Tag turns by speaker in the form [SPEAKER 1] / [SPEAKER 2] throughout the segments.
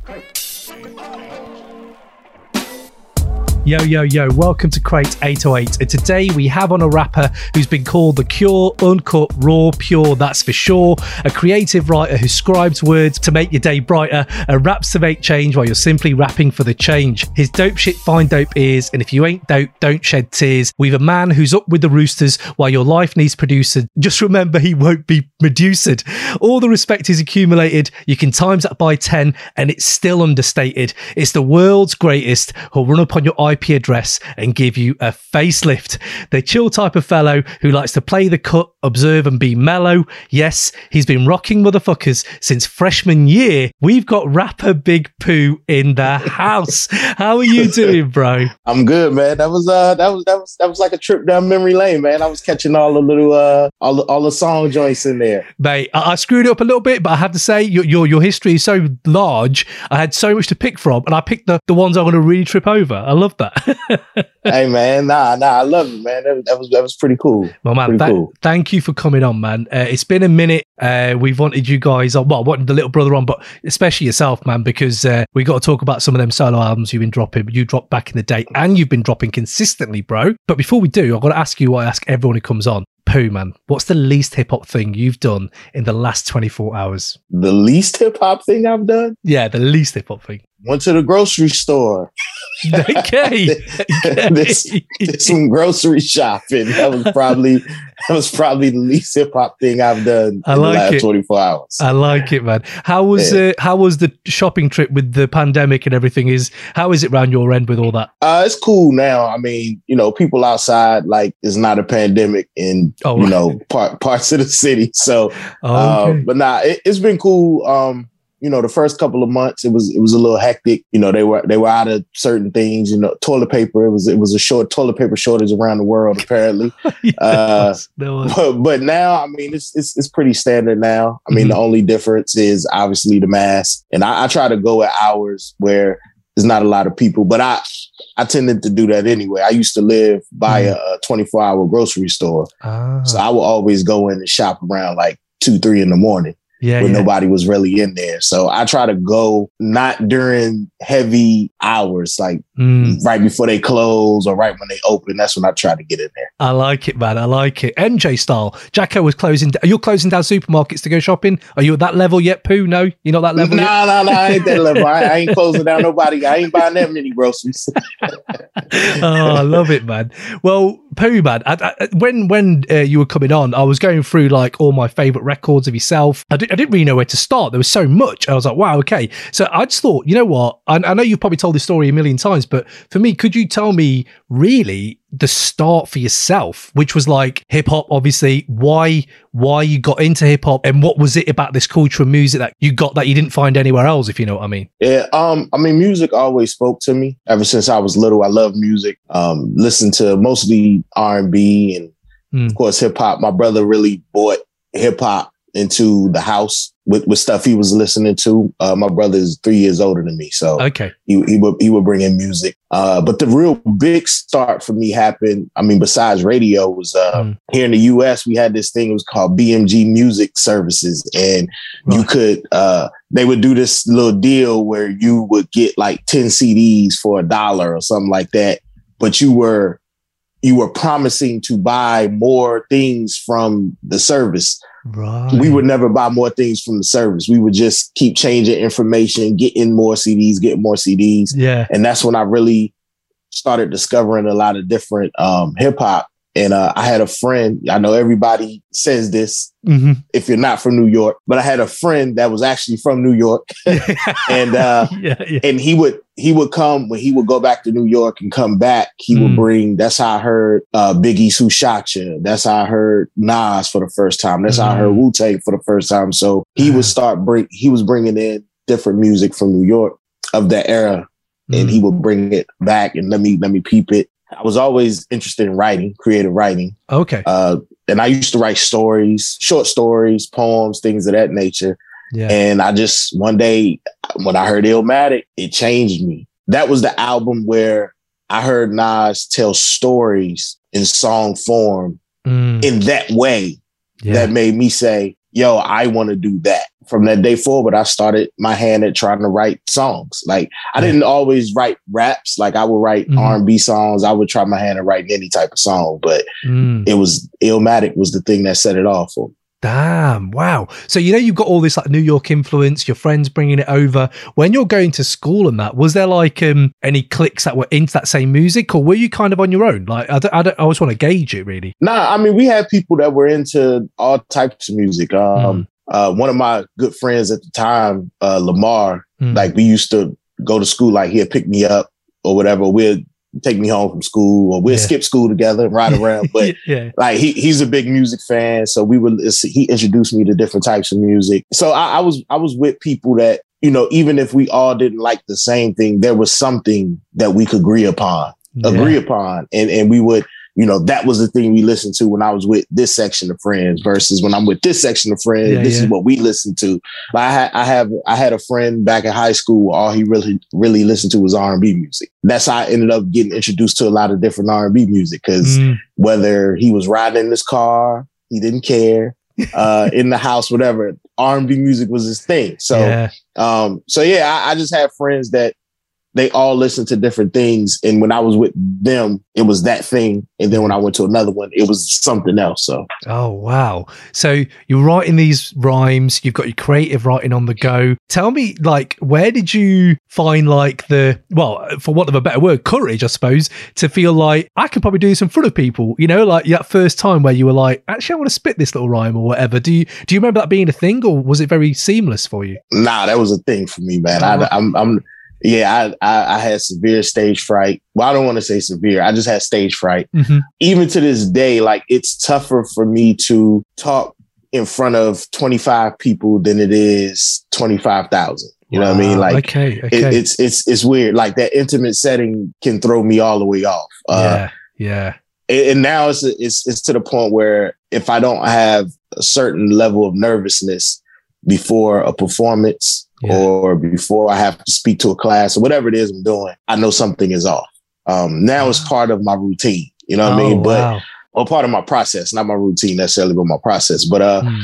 [SPEAKER 1] Yo, yo, yo, welcome to Crate 808. And today we have on a rapper who's been called the Cure, uncut, raw, pure, that's for sure. A creative writer who scribes words to make your day brighter and raps to make change while you're simply rapping for the change. His dope shit find dope ears, and if you ain't dope, don't shed tears. We've a man who's up with the roosters while your life needs producing. Just remember he won't be Medusa'd. All the respect is accumulated. You can times that by 10 and it's still understated. It's the world's greatest who'll run up on your IP address and give you a facelift. The chill type of fellow who likes to play the cut, observe and be mellow. Yes, he's been rocking motherfuckers since freshman year. We've got rapper Big Pooh in the house. How are you doing, bro?
[SPEAKER 2] I'm good, man. That was like a trip down memory lane, man. I was catching all the little all the song joints in there.
[SPEAKER 1] Mate, I screwed it up a little bit, but I have to say your history is so large. I had so much to pick from, and I picked the ones I'm going to really trip over. I love that.
[SPEAKER 2] Hey, man, nah, I love it, man. That was pretty cool.
[SPEAKER 1] Well, man, thank you for coming on, man. It's been a minute. We've wanted you guys on, well, wanted the little brother on, but especially yourself, man, because we got to talk about some of them solo albums you've been dropping. You dropped back in the day, and you've been dropping consistently, bro. But before we do, I've got to ask you what I ask everyone who comes on. Pooh, man, what's the least hip-hop thing you've done in the last 24 hours?
[SPEAKER 2] The least hip-hop thing I've done?
[SPEAKER 1] Yeah, the least hip-hop thing.
[SPEAKER 2] Went to the grocery store.
[SPEAKER 1] Okay.
[SPEAKER 2] Did some grocery shopping. That was probably the least hip hop thing I've done in the last 24 hours.
[SPEAKER 1] I like it, man. How was the shopping trip with the pandemic and everything? How is it around your end with all that?
[SPEAKER 2] It's cool now. I mean, people outside, like, it's not a pandemic in parts of the city. So, but nah, it's been cool. The first couple of months, it was a little hectic. They were out of certain things. Toilet paper. It was a short toilet paper shortage around the world, apparently. There was. But now, I mean, it's pretty standard now. I mean, the only difference is obviously the mask. And I try to go at hours where there's not a lot of people, but I tended to do that anyway. I used to live by a 24-hour grocery store, so I would always go in and shop around like 2-3 in the morning. When nobody was really in there. So I try to go not during heavy hours, like right before they close or right when they open. That's when I try to get in there.
[SPEAKER 1] I like it, man. I like it. MJ style. Jacko was closing. Are you closing down supermarkets to go shopping? Are you at that level yet, Pooh? No, you're not that level
[SPEAKER 2] yet? No, I ain't that level. I ain't closing down nobody. I ain't buying that many groceries.
[SPEAKER 1] Oh, I love it, man. Well, Pooh, man, when you were coming on, I was going through like all my favorite records of yourself. I didn't really know where to start. There was so much. I was like, wow, okay. So I just thought, you know what? I know you've probably told this story a million times, but for me, could you tell me really the start for yourself, which was like hip hop, obviously, why you got into hip hop, and what was it about this culture of music that you got that you didn't find anywhere else, if you know what I mean?
[SPEAKER 2] Yeah. I mean, music always spoke to me ever since I was little. I love music. Listened to mostly R&B and of course hip hop. My brother really brought hip hop into the house with stuff he was listening to. My brother is 3 years older than me, so
[SPEAKER 1] okay,
[SPEAKER 2] he would bring in music. But the real big start for me happened, I mean, besides radio, was here in the US, we had this thing, it was called BMG Music Services. And you could, they would do this little deal where you would get like 10 CDs for $1 or something like that. But you were promising to buy more things from the service.
[SPEAKER 1] Right.
[SPEAKER 2] We would never buy more things from the service. We would just keep changing information, getting more CDs.
[SPEAKER 1] Yeah.
[SPEAKER 2] And that's when I really started discovering a lot of different hip hop. And I had a friend, I know everybody says this if you're not from New York, but I had a friend that was actually from New York. And and he would come when he would go back to New York and come back, he would bring, that's how I heard Biggie's Who Shot Ya. That's how I heard Nas for the first time. That's how I heard Wu-Tang for the first time. So he would he was bringing in different music from New York of that era, and he would bring it back and let me peep it. I was always interested in writing, creative writing.
[SPEAKER 1] Okay.
[SPEAKER 2] And I used to write stories, short stories, poems, things of that nature.
[SPEAKER 1] Yeah.
[SPEAKER 2] And I just, one day when I heard Illmatic, it changed me. That was the album where I heard Nas tell stories in song form in that way that made me say, yo, I want to do that from that day forward, I started my hand at trying to write songs. Like I didn't always write raps. Like I would write R&B songs. I would try my hand at writing any type of song, but it was Illmatic was the thing that set it off for me.
[SPEAKER 1] Damn. Wow. So, you've got all this like New York influence, your friends bringing it over. When you're going to school and that, was there like any cliques that were into that same music, or were you kind of on your own? Like, I always want to gauge it really.
[SPEAKER 2] Nah, I mean, we had people that were into all types of music. One of my good friends at the time, Lamar, like we used to go to school, like he'd pick me up or whatever. We'd take me home from school, or we'd skip school together and ride around. But like he's a big music fan, so he introduced me to different types of music. So I was with people that, even if we all didn't like the same thing, there was something that we could agree upon, and we would. That was the thing we listened to when I was with this section of friends versus when I'm with this section of friends. This is what we listened to. Like I had a friend back in high school. All he really listened to was R&B music. That's how I ended up getting introduced to a lot of different R&B music, because whether he was riding in his car, he didn't care. In the house, whatever, R&B music was his thing. So, I just had friends that they all listened to different things. And when I was with them, it was that thing. And then when I went to another one, it was something else. So. Oh,
[SPEAKER 1] wow. So you're writing these rhymes. You've got your creative writing on the go. Tell me, like, where did you find like for want of a better word, courage, I suppose, to feel like I could probably do this in front of people, like that first time where you were like, actually, I want to spit this little rhyme or whatever. Do you remember that being a thing, or was it very seamless for you?
[SPEAKER 2] Nah, that was a thing for me, man. I had severe stage fright. Well, I don't want to say severe. I just had stage fright. Even to this day, like it's tougher for me to talk in front of 25 people than it is 25,000. You know what I mean? Like,
[SPEAKER 1] okay.
[SPEAKER 2] It's weird. Like that intimate setting can throw me all the way off. And now it's to the point where if I don't have a certain level of nervousness before a performance, or before I have to speak to a class or whatever it is I'm doing, I know something is off. Now it's part of my routine, you know what I mean? But or part of my process, not my routine necessarily, but my process. But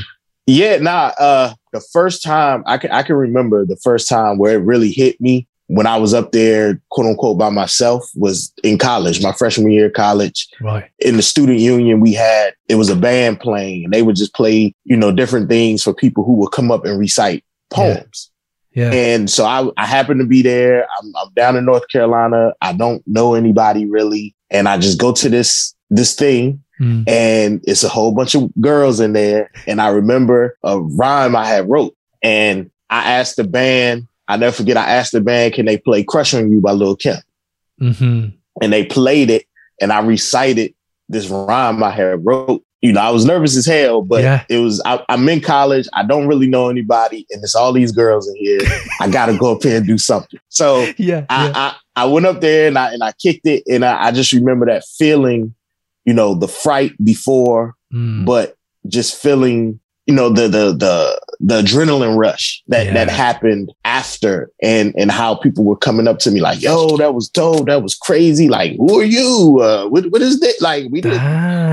[SPEAKER 2] the first time I can remember the first time where it really hit me when I was up there, quote unquote, by myself was in college, my freshman year of college.
[SPEAKER 1] Right. In
[SPEAKER 2] the student union, it was a band playing, and they would just play, different things for people who would come up and recite poems.
[SPEAKER 1] Yeah.
[SPEAKER 2] And so I happen to be there. I'm down in North Carolina. I don't know anybody really. And I just go to this thing and it's a whole bunch of girls in there. And I remember a rhyme I had wrote, and I asked the band, I never forget, I asked the band, can they play Crush on You by Lil' Kim? And they played it, and I recited this rhyme I had wrote. I was nervous as hell, but it was, I'm in college. I don't really know anybody, and it's all these girls in here. I got to go up here and do something. So I went up there and I kicked it. And I just remember that feeling, the fright before, but just feeling, the adrenaline rush that happened after, and how people were coming up to me like, yo, that was dope. That was crazy. Like, who are you? What is that? Like, we did,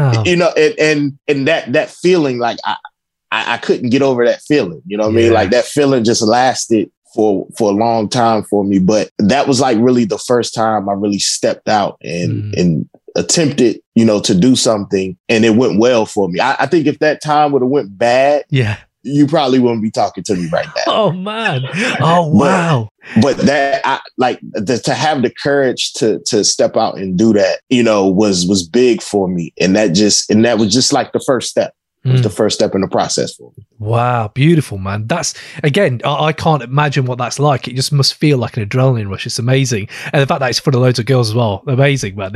[SPEAKER 2] and that feeling, like I couldn't get over that feeling, you know what I mean? Like that feeling just lasted for a long time for me. But that was like really the first time I really stepped out and attempted, to do something, and it went well for me. I think if that time would have went bad, you probably wouldn't be talking to me right now.
[SPEAKER 1] Oh man. Oh wow.
[SPEAKER 2] But that to have the courage to step out and do that, was big for me. And that was just like the first step. It was the first step in the process for me.
[SPEAKER 1] Wow, beautiful, man. That's, again, I can't imagine what that's like. It just must feel like an adrenaline rush. It's amazing. And the fact that it's full of loads of girls as well. Amazing, man.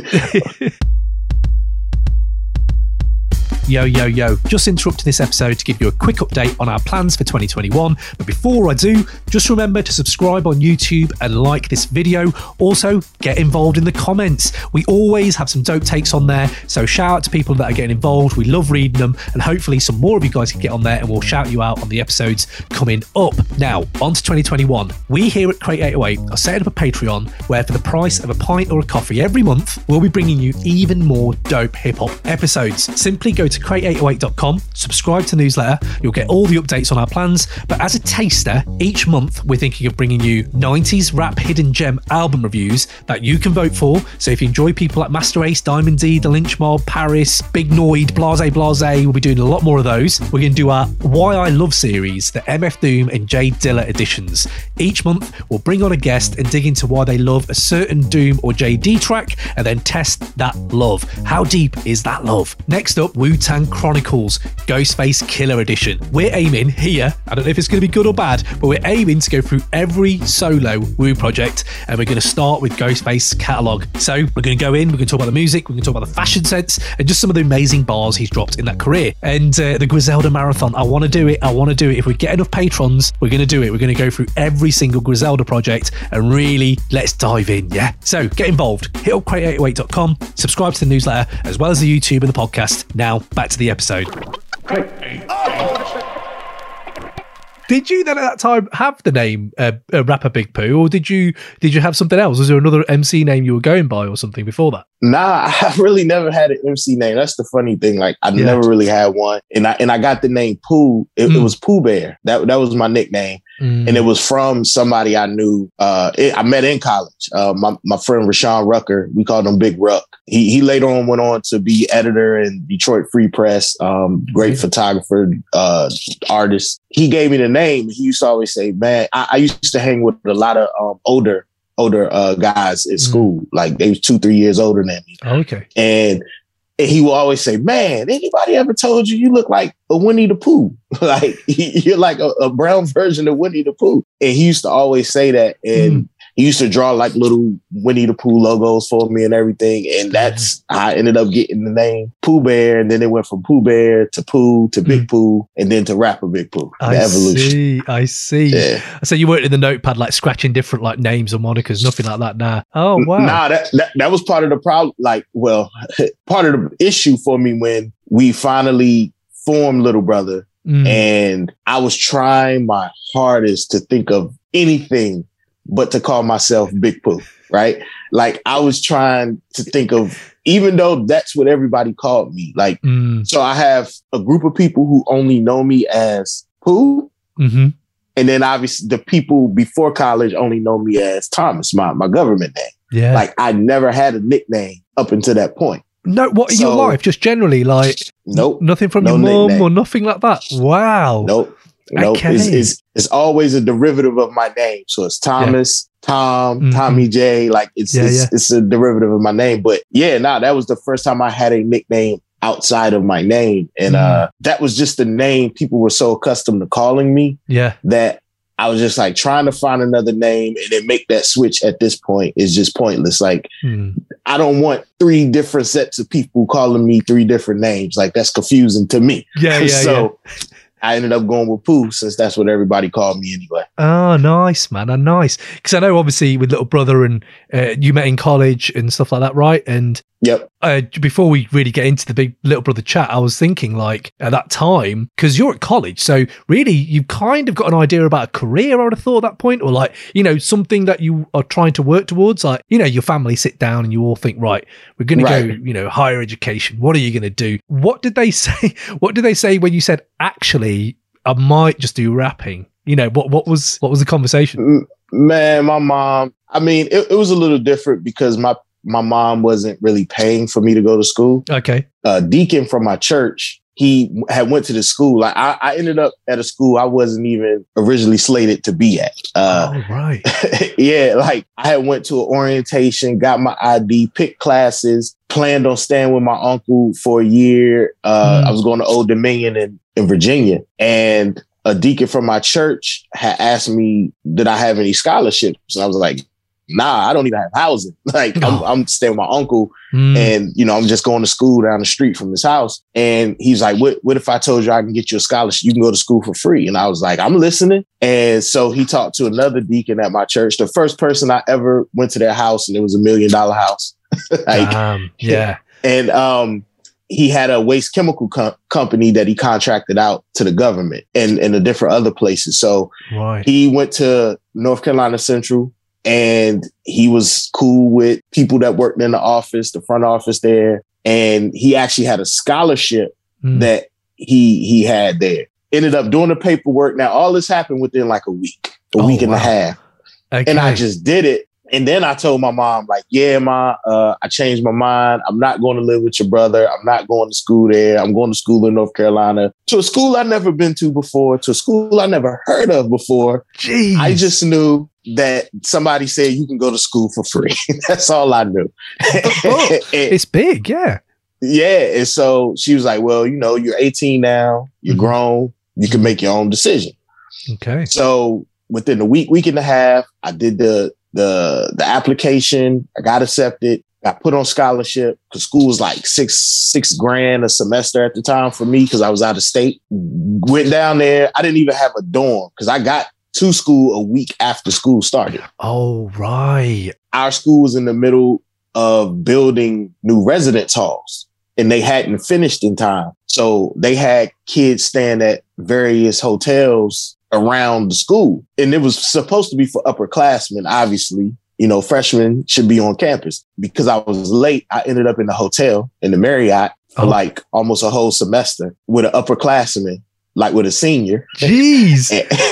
[SPEAKER 1] Yo. Just interrupting this episode to give you a quick update on our plans for 2021. But before I do, just remember to subscribe on YouTube and like this video. Also, get involved in the comments. We always have some dope takes on there. So shout out to people that are getting involved. We love reading them. And hopefully some more of you guys can get on there and we'll shout you out on the episodes coming up. Now, on to 2021. We here at Crate 808 are setting up a Patreon where for the price of a pint or a coffee every month, we'll be bringing you even more dope hip-hop episodes. Simply go to to crate808.com, subscribe to the newsletter. You'll get all the updates on our plans. But as a taster, each month we're thinking of bringing you 90s rap hidden gem album reviews that you can vote for. So if you enjoy people like Master Ace, Diamond D, The Lynch Mob, Paris, Big Noid, Blase Blase, we'll be doing a lot more of those. We're going to do our Why I Love series, the MF Doom and Jay Dilla editions. Each month we'll bring on a guest and dig into why they love a certain Doom or JD track and then test that love. How deep is that love? Next up, Wu-Tang Chronicles, Ghostface Killer Edition. We're aiming here, I don't know if it's going to be good or bad, but we're aiming to go through every solo Wu project, and we're going to start with Ghostface's catalogue. So we're going to go in, we're going to talk about the music, we're going to talk about the fashion sense, and just some of the amazing bars he's dropped in that career. And the Griselda Marathon, I want to do it. If we get enough patrons, we're going to do it. We're going to go through every single Griselda project and really let's dive in, yeah? So get involved. Hit up crate808.com, subscribe to the newsletter, as well as the YouTube and the podcast. Now, back to the episode. Did you then at that time have the name Rapper Big Pooh, or did you have something else? Was there another MC name you were going by or something before that?
[SPEAKER 2] Nah, I really never had an MC name. That's the funny thing. Like I never really had one, and I got the name Pooh. It was Pooh Bear. That was my nickname, and it was from somebody I knew. I met in college. My friend Rashawn Rucker. We called him Big Ruck. He later on went on to be editor in Detroit Free Press. Great photographer, artist. He gave me the name. He used to always say, "Man, I used to hang with a lot of older guys at school. Like they was 2-3 years older than me."
[SPEAKER 1] Okay.
[SPEAKER 2] And he will always say, "Man, anybody ever told you look like a Winnie the Pooh? Like you're like a brown version of Winnie the Pooh." And he used to always say that. And he used to draw like little Winnie the Pooh logos for me and everything. And that's how I ended up getting the name Pooh Bear. And then it went from Pooh Bear to Pooh to Big Pooh and then to Rapper Big Pooh. The evolution.
[SPEAKER 1] I see. Yeah. So you weren't in the notepad like scratching different like names or monikers, nothing like that. Nah. Oh, wow.
[SPEAKER 2] Nah, that was part of the problem. Like, well, part of the issue for me when we finally formed Little Brother. And I was trying my hardest to think of anything but to call myself Big Pooh, right? Like I was trying to think of, even though that's what everybody called me. Like, so I have a group of people who only know me as Pooh. And then obviously the people before college only know me as Thomas, my government name.
[SPEAKER 1] Yeah.
[SPEAKER 2] Like I never had a nickname up until that point.
[SPEAKER 1] No, what in your life? Just generally like,
[SPEAKER 2] nope.
[SPEAKER 1] Nothing from your mom or nothing like that? Wow.
[SPEAKER 2] Nope. Okay. It's always a derivative of my name. So it's Thomas, Tom, Tommy J. Like it's a derivative of my name. But that was the first time I had a nickname outside of my name. And that was just the name people were so accustomed to calling me that I was just like trying to find another name and then make that switch at this point is just pointless. Like I don't want 3 different sets of people calling me 3 different names. Like that's confusing to me. So I ended up going with Pooh since that's what everybody called me anyway.
[SPEAKER 1] Oh, nice, man. And nice. Because I know obviously with Little Brother and you met in college and stuff like that, right? And before we really get into the big Little Brother chat, I was thinking like at that time, because you're at college, so really you've kind of got an idea about a career, I would have thought at that point, or like, you know, something that you are trying to work towards. Like, you know, your family sit down and you all think, right, we're going to go, you know, higher education. What are you going to do? What did they say? What did they say when you said, actually, I might just do rapping? You know, what was the conversation?
[SPEAKER 2] Man, my mom, I mean, it was a little different because my mom wasn't really paying for me to go to school. Okay. Deacon from my church, he had went to the school. Like I ended up at a school I wasn't even originally slated to be at.
[SPEAKER 1] Right.
[SPEAKER 2] Like I had went to an orientation, got my ID, picked classes, planned on staying with my uncle for a year. I was going to Old Dominion in Virginia. And a deacon from my church had asked me, did I have any scholarships? And I was like, nah, I don't even have housing. Like I'm staying with my uncle and, you know, I'm just going to school down the street from his house. And he's like, what if I told you I can get you a scholarship? You can go to school for free. And I was like, I'm listening. And so he talked to another deacon at my church, the first person I ever went to their house, and it was $1 million house. And he had a waste chemical company that he contracted out to the government and the different other places. So he went to North Carolina Central, and he was cool with people that worked in the office, the front office there. And he actually had a scholarship that he had there. Ended up doing the paperwork. Now, all this happened within like a week and a half. Okay. And I just did it. And then I told my mom, like, yeah, Ma, I changed my mind. I'm not going to live with your brother. I'm not going to school there. I'm going to school in North Carolina, to a school I'd never been to before, to a school I never heard of before.
[SPEAKER 1] Jeez.
[SPEAKER 2] I just knew that somebody said you can go to school for free. That's all I knew.
[SPEAKER 1] It's big, yeah.
[SPEAKER 2] Yeah. And so she was like, well, you know, you're 18 now. You're grown. You can make your own decision.
[SPEAKER 1] Okay.
[SPEAKER 2] So within a week and a half, I did the application. I got accepted. Got put on scholarship because school was like $6,000 a semester at the time for me because I was out of state. Went down there. I didn't even have a dorm because I got to school a week after school started.
[SPEAKER 1] Oh, right.
[SPEAKER 2] Our school was in the middle of building new residence halls and they hadn't finished in time. So they had kids staying at various hotels around the school. And it was supposed to be for upperclassmen, obviously. You know, freshmen should be on campus. Because I was late, I ended up in the hotel in the Marriott for like almost a whole semester with an upperclassman, like with a senior.
[SPEAKER 1] Jeez.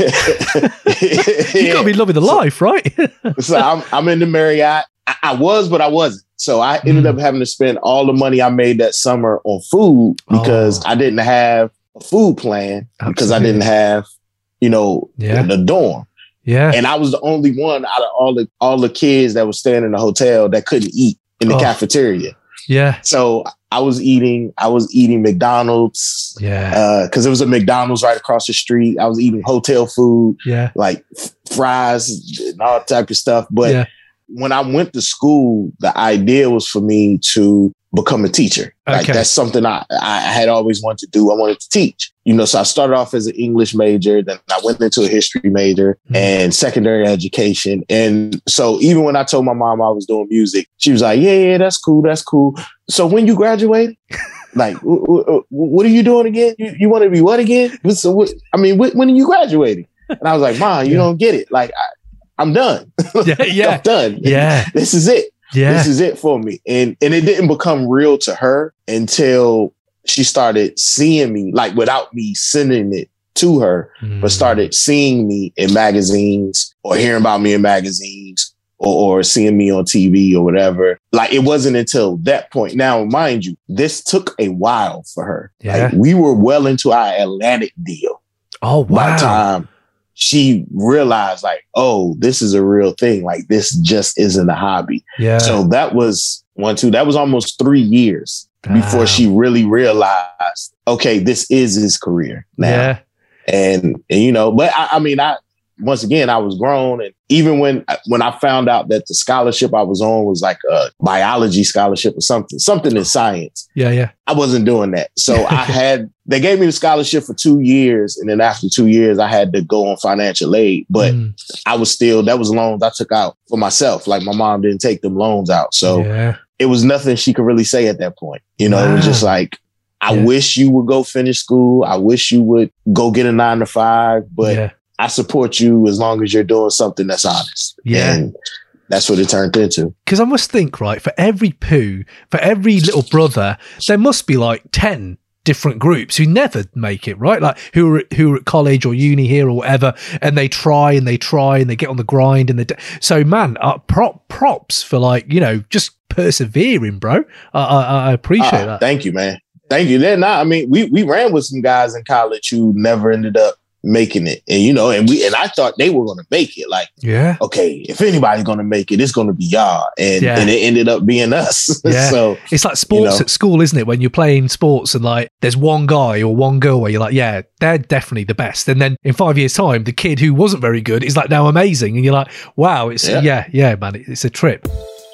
[SPEAKER 1] You gotta be loving the life, right?
[SPEAKER 2] So I'm in the Marriott. I was, but I wasn't. So I ended up having to spend all the money I made that summer on food because I didn't have a food plan because I didn't have, you know, the dorm.
[SPEAKER 1] Yeah.
[SPEAKER 2] And I was the only one out of all the kids that was staying in the hotel that couldn't eat in the cafeteria.
[SPEAKER 1] Yeah.
[SPEAKER 2] So I was eating McDonald's.
[SPEAKER 1] Yeah.
[SPEAKER 2] Because there was a McDonald's right across the street. I was eating hotel food. Yeah. Like fries and all type of stuff. But when I went to school, the idea was for me to become a teacher. Like that's something I had always wanted to do. I wanted to teach. You know, so I started off as an English major, then I went into a history major and secondary education. And so even when I told my mom I was doing music, she was like, yeah, that's cool. That's cool. So when you graduate, like, what are you doing again? You want to be what again? So when are you graduating? And I was like, Mom, you don't get it. Like, I'm done. I'm done.
[SPEAKER 1] Yeah.
[SPEAKER 2] This is it. Yeah. This is it for me. And it didn't become real to her until she started seeing me, like without me sending it to her, but started seeing me in magazines or hearing about me in magazines or seeing me on TV or whatever. Like it wasn't until that point. Now, mind you, this took a while for her. Yeah. Like, we were well into our Atlantic deal.
[SPEAKER 1] Oh, wow.
[SPEAKER 2] By the time she realized, like, oh, this is a real thing. Like, this just isn't a hobby. Yeah. So that was that was almost 3 years before she really realized, okay, this is his career now. Yeah. And you know, but I once again, I was grown. And even when I found out that the scholarship I was on was like a biology scholarship or something in science. Yeah, yeah. I wasn't doing that. So they gave me the scholarship for 2 years. And then after 2 years, I had to go on financial aid. But that was loans I took out for myself. Like my mom didn't take them loans out. So it was nothing she could really say at that point. You know, It was just like, I wish you would go finish school. I wish you would go get a 9-to-5, but I support you as long as you're doing something that's honest. Yeah. And that's what it turned into.
[SPEAKER 1] Because I must think, right, for every little brother, there must be like 10 different groups who never make it, right? Like who are at college or uni here or whatever, and they try and they get on the grind. So, man, props for, like, you know, just persevering, bro. I appreciate that.
[SPEAKER 2] Thank you, man. Thank you. We ran with some guys in college who never ended up making it, and you know, and I thought they were going to make it. Like, okay, if anybody's going to make it, it's going to be y'all, and it ended up being us. Yeah. So
[SPEAKER 1] it's like sports at school, isn't it? When you're playing sports and like there's one guy or one girl where you're like, yeah, they're definitely the best, and then in 5 years' time, the kid who wasn't very good is like now amazing, and you're like, wow, it's man, it's a trip.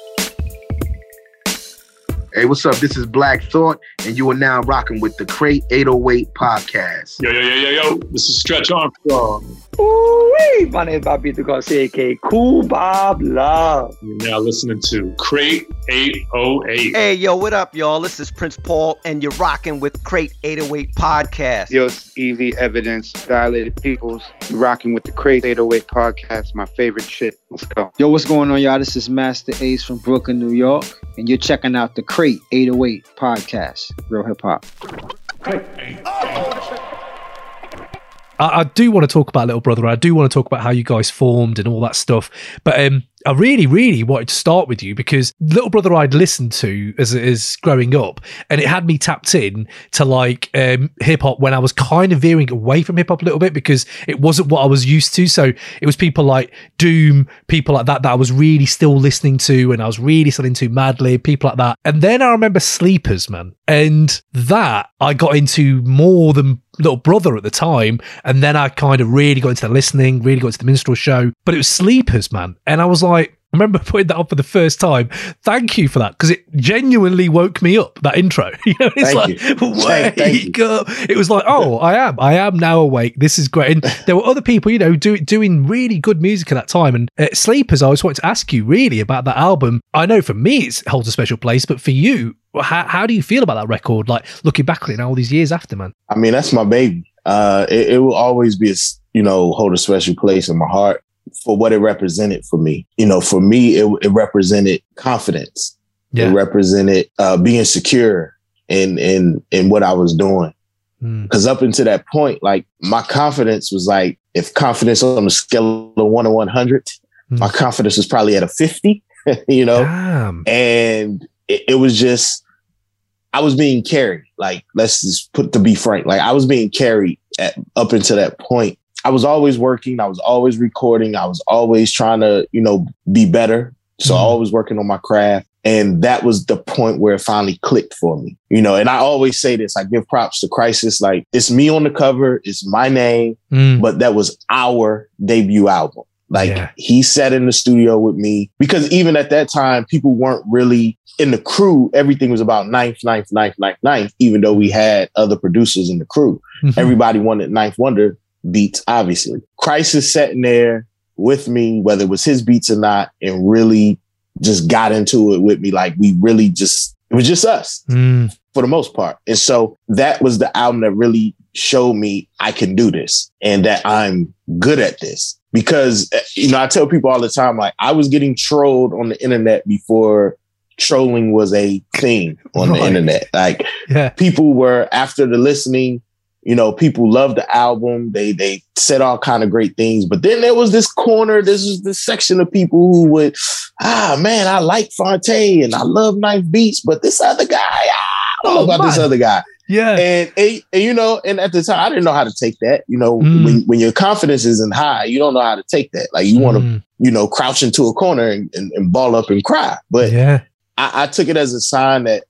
[SPEAKER 3] Hey, what's up? This is Black Thought, and you are now rocking with the Crate 808 podcast.
[SPEAKER 4] Yo. This is Stretch Armstrong.
[SPEAKER 5] Ooh-wee. My name is Bobito Garcia, a.k.a. Cool Bob Love.
[SPEAKER 4] You're now listening to Crate 808.
[SPEAKER 6] Hey, yo, what up, y'all? This is Prince Paul, and you're rocking with Crate 808 podcast.
[SPEAKER 7] Yo, it's Evie Evidence, Dilated Peoples. You're rocking with the Crate 808 podcast, my favorite shit. Let's go.
[SPEAKER 8] Yo, what's going on, y'all? This is Master Ace from Brooklyn, New York, and you're checking out the Crate 808 podcast. Real hip hop.
[SPEAKER 1] I do want to talk about Little Brother. I do want to talk about how you guys formed and all that stuff. But I really, really wanted to start with you because Little Brother I'd listened to as growing up, and it had me tapped in to like hip hop when I was kind of veering away from hip hop a little bit because it wasn't what I was used to. So it was people like Doom, people like that I was really still listening to, and I was really still into Madlib, people like that. And then I remember Sleepers, man, and that I got into more than Little Brother at the time, and then I kind of really got into the listening, really got into the minstrel show, but it was Sleepers, man. And I was like, I remember putting that up for the first time. Thank you for that, because it genuinely woke me up, that intro. You know, it's wake up. It was like, oh, I am now awake. This is great. And there were other people, you know, doing really good music at that time. And Sleepers, I always wanted to ask you really about that album. I know for me it holds a special place, but for you, how do you feel about that record? Like looking back on it now all these years after, man.
[SPEAKER 2] I mean, that's my baby. It will always be, hold a special place in my heart for what it represented for me. You know, for me, it represented confidence. Yeah. It represented being secure in what I was doing. Because up until that point, like my confidence was like, if confidence on a scale of 1 to 100, my confidence was probably at a 50. You know, and it was just, I was being carried. Like, let's just to be frank, like I was being carried up until that point. I was always working. I was always recording. I was always trying to, be better. So always working on my craft. And that was the point where it finally clicked for me, and I always say this, I give props to Crisis. Like, it's me on the cover. It's my name, but that was our debut album. Like he sat in the studio with me, because even at that time, people weren't really in the crew. Everything was about Ninth, even though we had other producers in the crew. Everybody wanted Ninth Wonder beats, obviously. Crisis sat in there with me, whether it was his beats or not, and really just got into it with me. Like it was just us for the most part. And so that was the album that really showed me I can do this and that I'm good at this. Because, I tell people all the time, like I was getting trolled on the internet before trolling was a thing on the internet. Like people were, after the listening, people loved the album. They said all kind of great things. But then there was this section of people who would, man, I like Phonte and I love Ninth Beats, but this other guy, I don't know about this other guy. Yeah. And and at the time, I didn't know how to take that. When your confidence isn't high, you don't know how to take that. Like you want to, crouch into a corner and ball up and cry. But I took it as a sign that,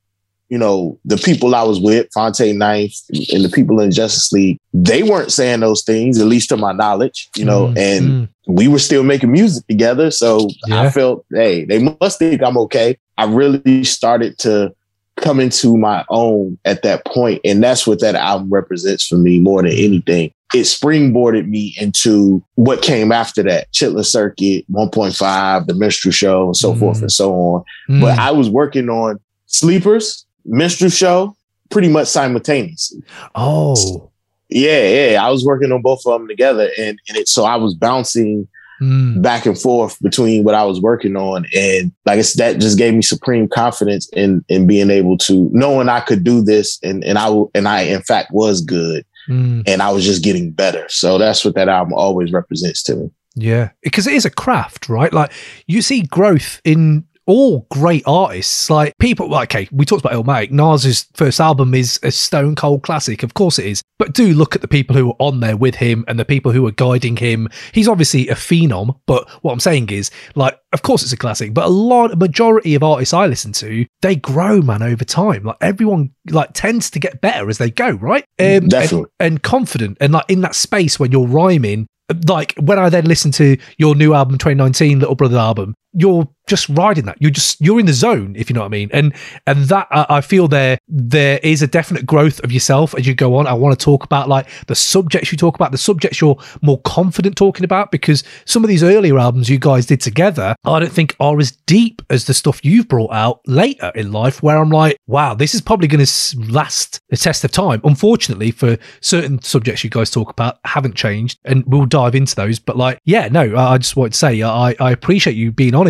[SPEAKER 2] the people I was with, Phonte Ninth and the people in Justice League, they weren't saying those things, at least to my knowledge, and we were still making music together. So I felt, hey, they must think I'm okay. I really started to come into my own at that point. And that's what that album represents for me more than anything. It springboarded me into what came after that, Chitlin Circuit, 1.5, the Minstrel Show, and so forth and so on. But I was working on Sleepers, Minstrel Show, pretty much simultaneously. Oh. Yeah. I was working on both of them together. So I was bouncing back and forth between what I was working on. And that just gave me supreme confidence in being able to, knowing I could do this. And I in fact was good. And I was just getting better. So that's what that album always represents to me.
[SPEAKER 1] Yeah. Because it is a craft, right? Like you see growth in all great artists, like people, okay, we talked about Illmatic. Nas's first album is a stone cold classic. Of course it is. But do look at the people who were on there with him and the people who were guiding him. He's obviously a phenom, but what I'm saying is, like, of course it's a classic, but a majority of artists I listen to, they grow, man, over time. Like everyone tends to get better as they go, right?
[SPEAKER 2] Definitely.
[SPEAKER 1] And confident. And like in that space when you're rhyming, like when I then listen to your new album, 2019 Little Brother album, you're just riding that. You're in the zone, if you know what I mean. And that I feel there is a definite growth of yourself as you go on. I want to talk about like the subjects you talk about, the subjects you're more confident talking about, because some of these earlier albums you guys did together, I don't think are as deep as the stuff you've brought out later in life, where I'm like, wow, this is probably going to last the test of time. Unfortunately, for certain subjects you guys talk about haven't changed, and we'll dive into those. But like, yeah, no, I just wanted to say I appreciate you being honest like that, because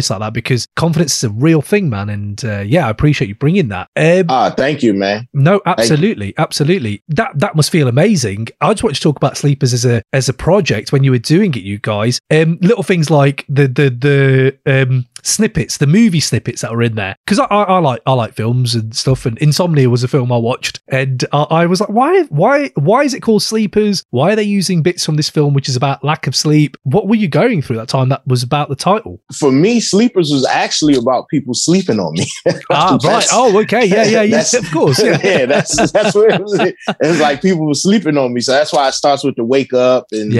[SPEAKER 1] because confidence is a real thing, man. And I appreciate you bringing that.
[SPEAKER 2] Thank you, man.
[SPEAKER 1] No, absolutely. That must feel amazing. I just want to talk about Sleepers as a project when you were doing it, you guys. Little things like the snippets, the movie snippets that are in there, because I like films and stuff, and Insomnia was a film I watched, and I was like, why is it called Sleepers? Why are they using bits from this film which is about lack of sleep? What were you going through that time that was about the title?
[SPEAKER 2] For me, Sleepers was actually about people sleeping on me.
[SPEAKER 1] Right. Oh, okay. Yeah. Of course. Yeah.
[SPEAKER 2] That's what it was. It was like people were sleeping on me, so that's why it starts with the wake up, and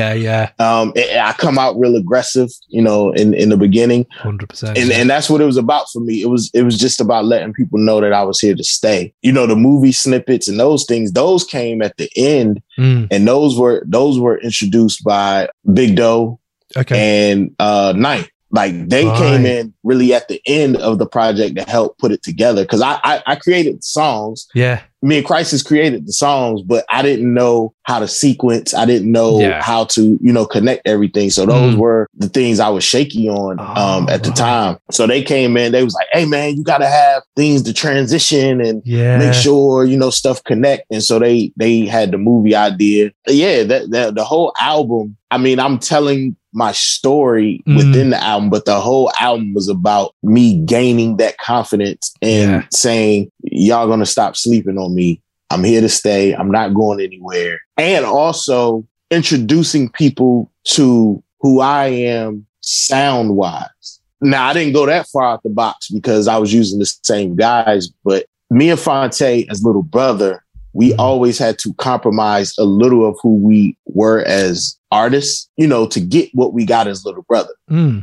[SPEAKER 2] I come out real aggressive, in the beginning.
[SPEAKER 1] 100%.
[SPEAKER 2] And that's what it was about for me. It was just about letting people know that I was here to stay. The movie snippets and those things, those came at the end, and those were introduced by Big Doe and Ninth. Like they came in really at the end of the project to help put it together, because I created songs.
[SPEAKER 1] Yeah.
[SPEAKER 2] Me and Crisis created the songs, but I didn't know how to sequence. I didn't know how to, connect everything. So those were the things I was shaky on at the time. So they came in, they was like, hey man, you got to have things to transition and make sure, stuff connect. And so they had the movie idea. Yeah, the whole album, I mean, I'm telling my story within the album, but the whole album was about me gaining that confidence and saying, y'all gonna stop sleeping on me. I'm here to stay. I'm not going anywhere. And also introducing people to who I am sound wise. Now, I didn't go that far out the box because I was using the same guys, but me and Phonte as Little Brother, we always had to compromise a little of who we were as artists, to get what we got as Little Brother.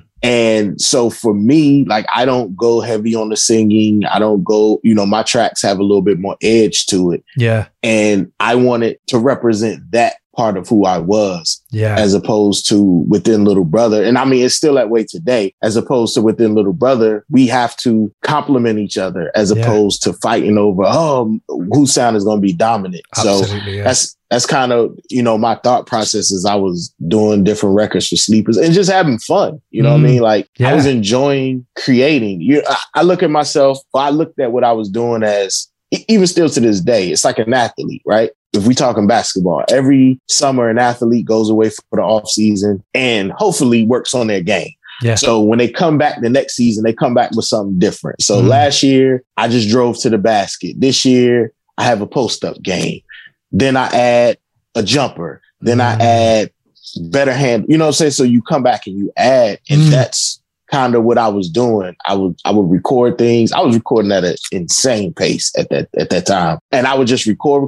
[SPEAKER 2] And so for me, like, I don't go heavy on the singing. I don't go, my tracks have a little bit more edge to it.
[SPEAKER 1] Yeah.
[SPEAKER 2] And I wanted to represent that part of who I was, as opposed to within Little Brother. And I mean, it's still that way today. As opposed to within Little Brother, we have to complement each other as opposed to fighting over, whose sound is going to be dominant.
[SPEAKER 1] Absolutely,
[SPEAKER 2] so that's kind of, my thought process as I was doing different records for Sleepers and just having fun. You know what I mean? Like I was enjoying creating. I look at myself, I looked at what I was doing as, even still to this day, it's like an athlete, right? If we talking basketball, every summer an athlete goes away for the off season and hopefully works on their game.
[SPEAKER 1] Yeah.
[SPEAKER 2] So when they come back the next season, they come back with something different. So last year I just drove to the basket. This year I have a post-up game. Then I add a jumper. Then I add better hand. You know what I'm saying? So you come back and you add, and that's kind of what I was doing. I would record things. I was recording at an insane pace at that time. And I would just record,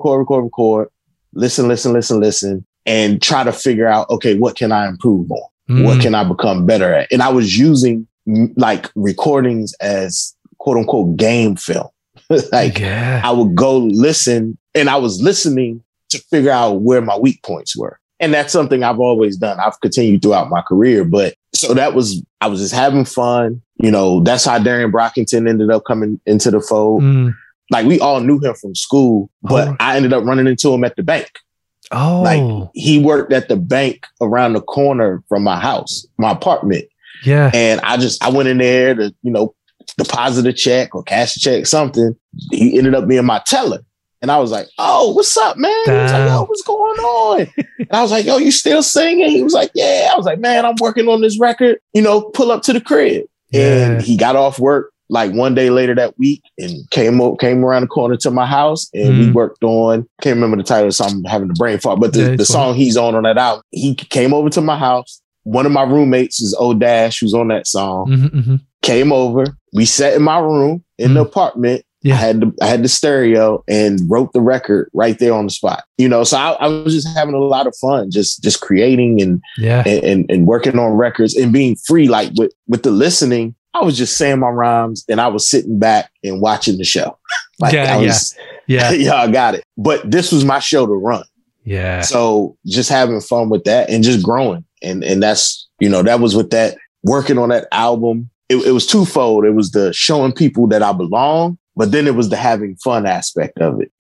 [SPEAKER 2] listen, and try to figure out, okay, what can I improve on? What can I become better at? And I was using like recordings as quote unquote game film. I would go listen, and I was listening to figure out where my weak points were. And that's something I've always done. I've continued throughout my career. But so I was just having fun. That's how Darian Brockington ended up coming into the fold. Like we all knew him from school, but I ended up running into him at the bank.
[SPEAKER 1] Oh,
[SPEAKER 2] like he worked at the bank around the corner from my house, my apartment.
[SPEAKER 1] Yeah.
[SPEAKER 2] And I went in there to, deposit a check or cash a check, something. He ended up being my teller. And I was like, oh, what's up, man? He was like, yo, what's going on? And I was like, yo, you still singing? He was like, yeah. I was like, man, I'm working on this record, pull up to the crib. Yeah. And he got off work like one day later that week and came around the corner to my house, and we worked on, can't remember the title of the song, I'm having the brain fart, but the song he's on that album. He came over to my house. One of my roommates is O'Dash, who's on that song. Came over. We sat in my room in the apartment. Yeah. I had the stereo and wrote the record right there on the spot. So I was just having a lot of fun, just creating and working on records and being free. Like with the listening, I was just saying my rhymes and I was sitting back and watching the show. I got it. But this was my show to run.
[SPEAKER 1] Yeah.
[SPEAKER 2] So just having fun with that and just growing. And that's, that was with that, working on that album. It was twofold. It was the showing people that I belong, but then it was the having fun aspect of it.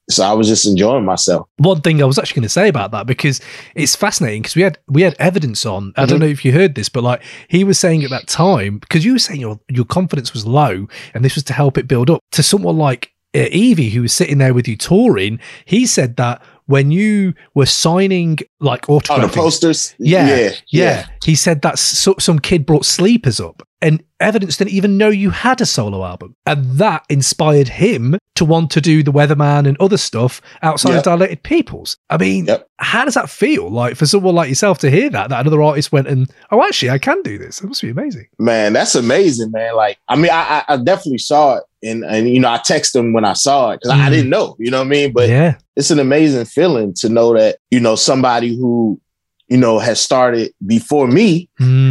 [SPEAKER 2] So I was just enjoying myself.
[SPEAKER 1] One thing I was actually going to say about that, because it's fascinating, because we had evidence on, I don't know if you heard this, but like he was saying at that time, because you were saying your confidence was low and this was to help it build up, to someone like Evie, who was sitting there with you touring, he said that when you were signing like autographs,
[SPEAKER 2] the posters,
[SPEAKER 1] yeah. He said that some kid brought sleepers up, and Evidence didn't even know you had a solo album, and that inspired him to want to do the Weatherman and other stuff outside of Dilated Peoples. I mean, how does that feel like for someone like yourself to hear that another artist went and, oh, actually, I can do this? It must be amazing.
[SPEAKER 2] Man, that's amazing, man. Like, I mean, I definitely saw it. And you know, I texted him when I saw it because I didn't know, you know what I mean? But it's an amazing feeling to know that, you know, somebody who, you know, has started before me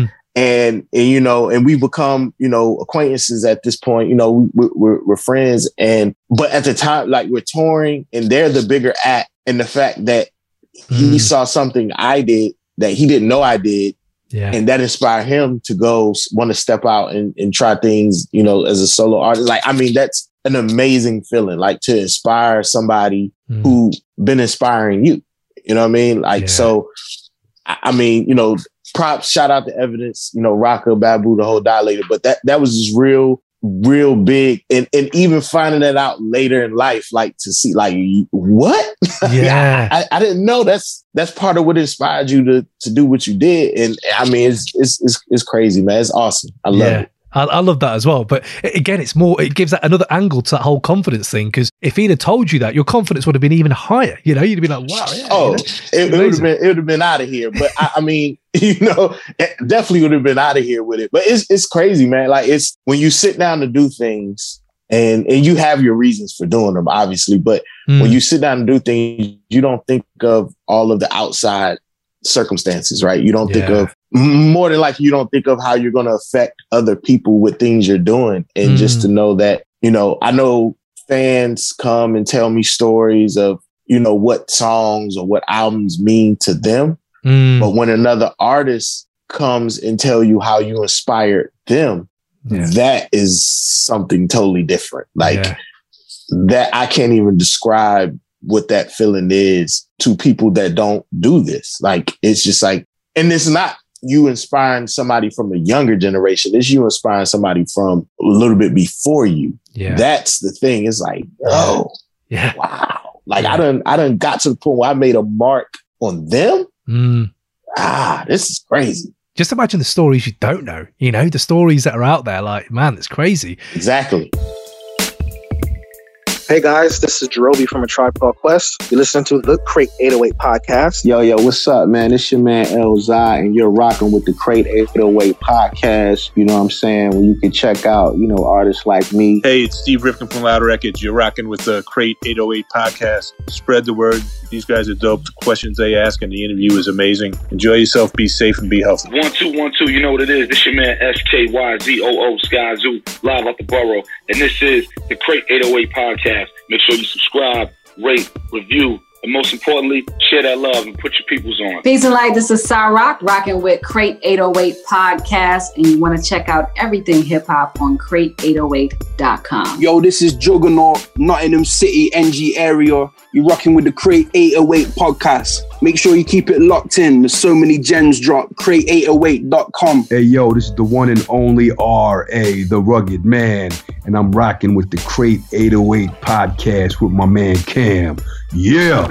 [SPEAKER 2] and you know, and we become, you know, acquaintances at this point, you know, we're friends. But at the time, like, we're touring and they're the bigger act. And the fact that he saw something I did that he didn't know I did. Yeah. And that inspired him to go want to step out and try things, you know, as a solo artist. Like, I mean, that's an amazing feeling, like to inspire somebody who been inspiring you. You know what I mean? Like, so, I mean, you know, props, shout out to Evidence, you know, Rocka, Babu, the whole Dilated. But that was just real big. And even finding that out later in life, like to see, like, what? Yeah. I didn't know that's part of what inspired you to do what you did. And I mean, it's crazy, man. It's awesome. I love it.
[SPEAKER 1] I love that as well. But again, it gives that another angle to that whole confidence thing. Because if he'd have told you that, your confidence would have been even higher. You know, you'd be like, wow. Yeah,
[SPEAKER 2] it would have been out of here. But I mean, you know, it definitely would have been out of here with it. But it's crazy, man. Like, it's when you sit down to do things and you have your reasons for doing them, obviously. But when you sit down and do things, you don't think of all of the outside circumstances, right? You don't think of, more than likely, you don't think of how you're going to affect other people with things you're doing. And just to know that, you know, I know fans come and tell me stories of, you know, what songs or what albums mean to them. But when another artist comes and tell you how you inspired them, that is something totally different. Like that, I can't even describe what that feeling is to people that don't do this. Like, it's just like, and it's not you inspiring somebody from a younger generation. It's you inspiring somebody from a little bit before you. Yeah. That's the thing. It's like, oh, wow. Like, I done got to the point where I made a mark on them. This is crazy.
[SPEAKER 1] Just imagine the stories you don't know, you know, the stories that are out there. Like, man, it's crazy.
[SPEAKER 2] Exactly.
[SPEAKER 9] Hey guys, this is Jerobi from A Tribe Called Quest. You're listening to the Crate 808 podcast.
[SPEAKER 10] Yo, what's up, man? It's your man Elzai, and you're rocking with the Crate 808 podcast. You know what I'm saying? Where you can check out, you know, artists like me.
[SPEAKER 11] Hey, it's Steve Rifkin from Loud Records. You're rocking with the Crate 808 podcast. Spread the word. These guys are dope. The questions they ask and the interview is amazing. Enjoy yourself. Be safe and be healthy.
[SPEAKER 12] 1 2 1 2. You know what it is. This your man SKYZOO Sky Zoo, live out the borough, and this is the Crate 808 podcast. Make sure you subscribe, rate, review, and most importantly, share that love and put your peoples on.
[SPEAKER 13] Peace and light. This is Cy Rock, rocking with Crate 808 podcast, and you want to check out everything hip hop on crate808.com.
[SPEAKER 14] Yo, this is Juggernaut, Nottingham City, NG area. You're rocking with the Crate 808 podcast. Make sure you keep it locked in. There's so many gems drop. Crate808.com.
[SPEAKER 15] Hey, yo, this is the one and only R.A., the Rugged Man, and I'm rocking with the Crate 808 podcast with my man Cam. Yeah.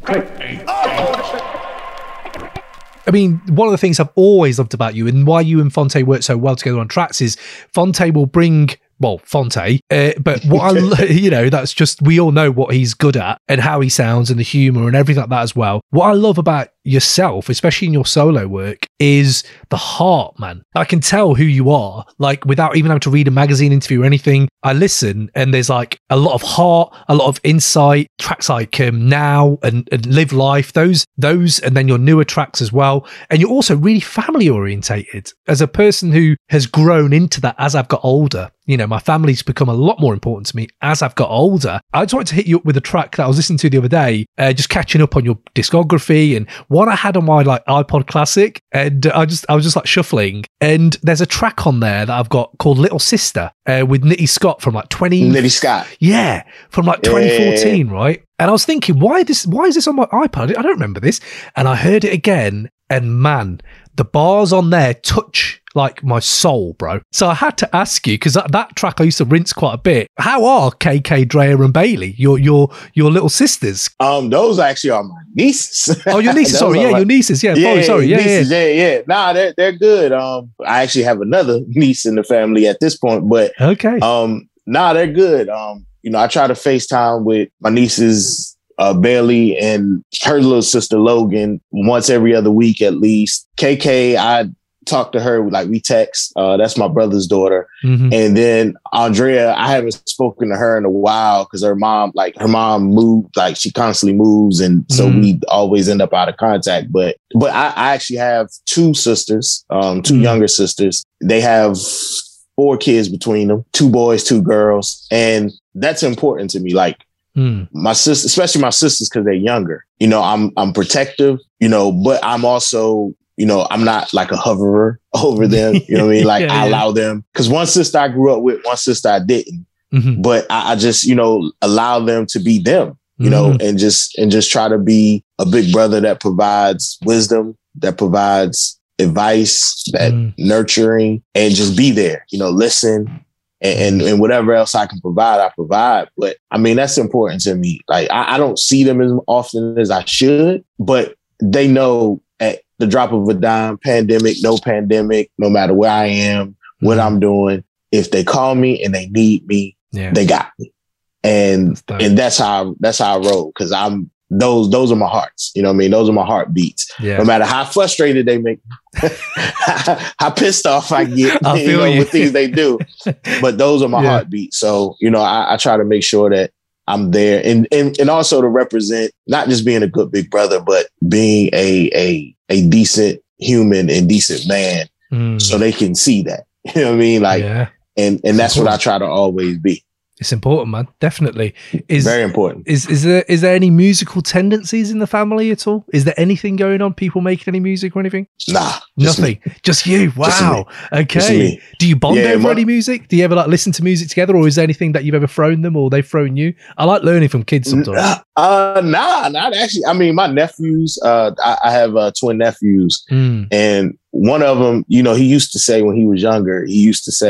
[SPEAKER 1] I mean, one of the things I've always loved about you and why you and Phonte work so well together on tracks is Phonte will bring, well, Phonte, but what you know, that's just, we all know what he's good at and how he sounds and the humor and everything like that as well. What I love about yourself, especially in your solo work, is the heart, man. I can tell who you are, like, without even having to read a magazine interview or anything. I listen and there's like a lot of heart, a lot of insight. Tracks like Now and Live Life, those, and then your newer tracks as well. And you're also really family orientated. As a person who has grown into that as I've got older, you know, my family's become a lot more important to me as I've got older. I just wanted to hit you up with a track that I was listening to the other day, just catching up on your discography and one I had on my like iPod Classic, and I was just like shuffling, and there's a track on there that I've got called Little Sister with Nitty Scott from like
[SPEAKER 2] Nitty Scott.
[SPEAKER 1] Yeah, from like 2014, right? And I was thinking, why is this on my iPod? I don't remember this. And I heard it again, and man, the bars on there touch like my soul, bro. So I had to ask you, because that track I used to rinse quite a bit. How are KK, Drea, and Bailey, your little sisters?
[SPEAKER 2] Those actually are my nieces.
[SPEAKER 1] Oh, your nieces. Sorry, yeah, your nieces. Yeah, sorry,
[SPEAKER 2] nieces, yeah. Nah, they're good. I actually have another niece in the family at this point, but
[SPEAKER 1] okay.
[SPEAKER 2] Nah, they're good. I try to FaceTime with my nieces. Bailey and her little sister Logan once every other week at least. KK, I talk to her, like we text. That's my brother's daughter. Mm-hmm. And then Andrea, I haven't spoken to her in a while because her mom moved, like she constantly moves, and so we always end up out of contact. But I actually have two sisters, two younger sisters. They have 4 kids between them, 2 boys, 2 girls, and that's important to me. Like, my sister, especially my sisters, because they're younger. I'm protective, but I'm also, I'm not like a hoverer over them. You know what I mean? Like I allow them, because one sister I grew up with, one sister I didn't. Mm-hmm. But I just, allow them to be them, and just try to be a big brother that provides wisdom, that provides advice, that nurturing, and just be there, listen. And whatever else I can provide, I provide. But I mean, that's important to me. Like, I don't see them as often as I should, but they know at the drop of a dime, pandemic, no matter where I am, what I'm doing, if they call me and they need me, they got me. And that's how I roll. Cause those are my hearts. You know what I mean? Those are my heartbeats. Yeah. No matter how frustrated they make me, how pissed off I get with things they do. But those are my heartbeats. So, I try to make sure that I'm there and also to represent not just being a good big brother, but being a decent human and decent man so they can see that. You know what I mean? Like, and that's what I try to always be.
[SPEAKER 1] It's important, man. Definitely.
[SPEAKER 2] Very important.
[SPEAKER 1] Is there any musical tendencies in the family at all? Is there anything going on? People making any music or anything?
[SPEAKER 2] Nah.
[SPEAKER 1] Nothing. Just you. Wow. Okay. Do you bond over any music? Do you ever like listen to music together, or is there anything that you've ever thrown them or they've thrown you? I like learning from kids sometimes.
[SPEAKER 2] Nah, not actually. I mean, my nephews, I have twin nephews, and one of them, he used to say when he was younger, he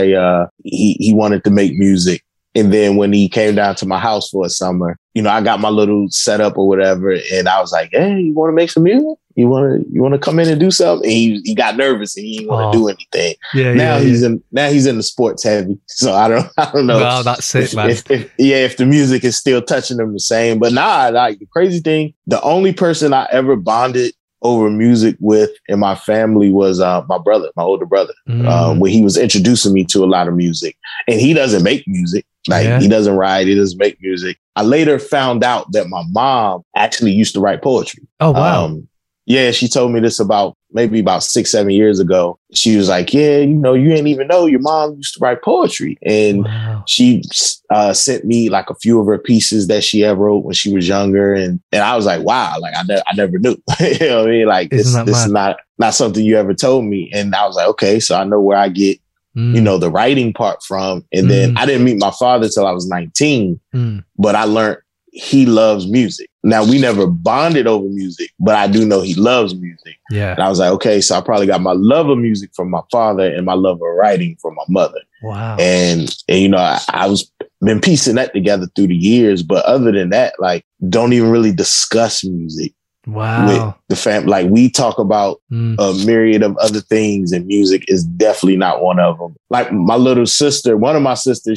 [SPEAKER 2] he wanted to make music. And then when he came down to my house for a summer, I got my little setup or whatever, and I was like, "Hey, you want to make some music? You want to come in and do something?" And he got nervous and he didn't want to do anything. Now he's in the sports heavy, so I don't know.
[SPEAKER 1] Wow, that's it, man.
[SPEAKER 2] If the music is still touching him the same, but nah, like the crazy thing, the only person I ever bonded over music with in my family was my brother, my older brother, when he was introducing me to a lot of music, and he doesn't make music. Like he doesn't write, he doesn't make music. I later found out that my mom actually used to write poetry.
[SPEAKER 1] Oh, wow.
[SPEAKER 2] She told me this about 6-7 years ago. She was like, you ain't even know your mom used to write poetry. And she sent me like a few of her pieces that she ever wrote when she was younger. And I was like, wow, like I never knew. You know what I mean? Like this is not something you ever told me. And I was like, okay, so I know where I get the writing part from. And then I didn't meet my father till I was 19, but I learned he loves music. Now, we never bonded over music, but I do know he loves music.
[SPEAKER 1] Yeah.
[SPEAKER 2] And I was like, okay, so I probably got my love of music from my father and my love of writing from my mother.
[SPEAKER 1] Wow.
[SPEAKER 2] And I was been piecing that together through the years. But other than that, like, don't even really discuss music.
[SPEAKER 1] Wow.
[SPEAKER 2] With the family. Like, we talk about a myriad of other things, and music is definitely not one of them. Like, my little sister, one of my sisters,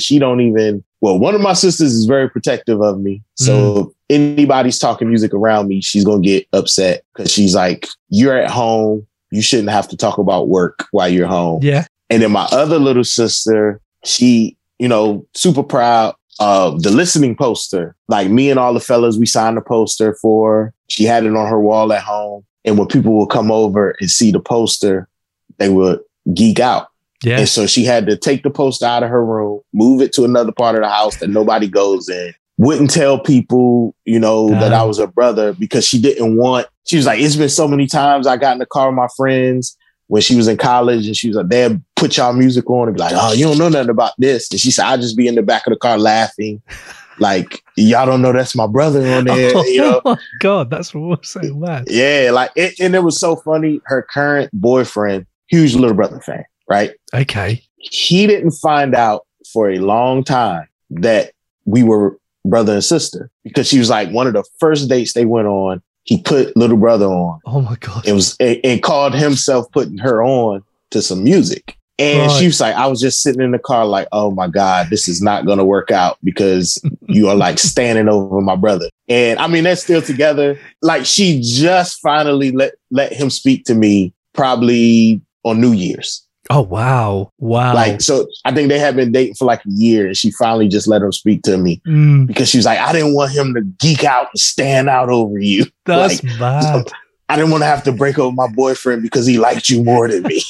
[SPEAKER 2] one of my sisters is very protective of me. So if anybody's talking music around me, she's going to get upset because she's like, you're at home. You shouldn't have to talk about work while you're home.
[SPEAKER 1] Yeah.
[SPEAKER 2] And then my other little sister, she, super proud of the listening poster. Like, me and all the fellas, we signed a poster for her. She had it on her wall at home. And when people would come over and see the poster, they would geek out.
[SPEAKER 1] Yeah.
[SPEAKER 2] And so she had to take the poster out of her room, move it to another part of the house that nobody goes in, wouldn't tell people, that I was her brother because she was like, it's been so many times I got in the car with my friends when she was in college and she was like, they'd put y'all music on and be like, oh, you don't know nothing about this. And she said, I'd just be in the back of the car laughing. Like, y'all don't know that's my brother on there.
[SPEAKER 1] Oh my God, that's so mad.
[SPEAKER 2] Yeah, and it was so funny. Her current boyfriend, huge Little Brother fan, right?
[SPEAKER 1] Okay.
[SPEAKER 2] He didn't find out for a long time that we were brother and sister because she was like one of the first dates they went on. He put Little Brother on.
[SPEAKER 1] Oh my God.
[SPEAKER 2] And called himself putting her on to some music. And she was like, I was just sitting in the car like, oh my God, this is not going to work out because you are like standing over my brother. And I mean, they're still together. Like she just finally let him speak to me probably on New Year's.
[SPEAKER 1] Oh, wow. Wow.
[SPEAKER 2] Like, so I think they had been dating for like a year and she finally just let him speak to me because she was like, I didn't want him to geek out and stand out over you.
[SPEAKER 1] That's bad.
[SPEAKER 2] I didn't want to have to break up with my boyfriend because he liked you more than me.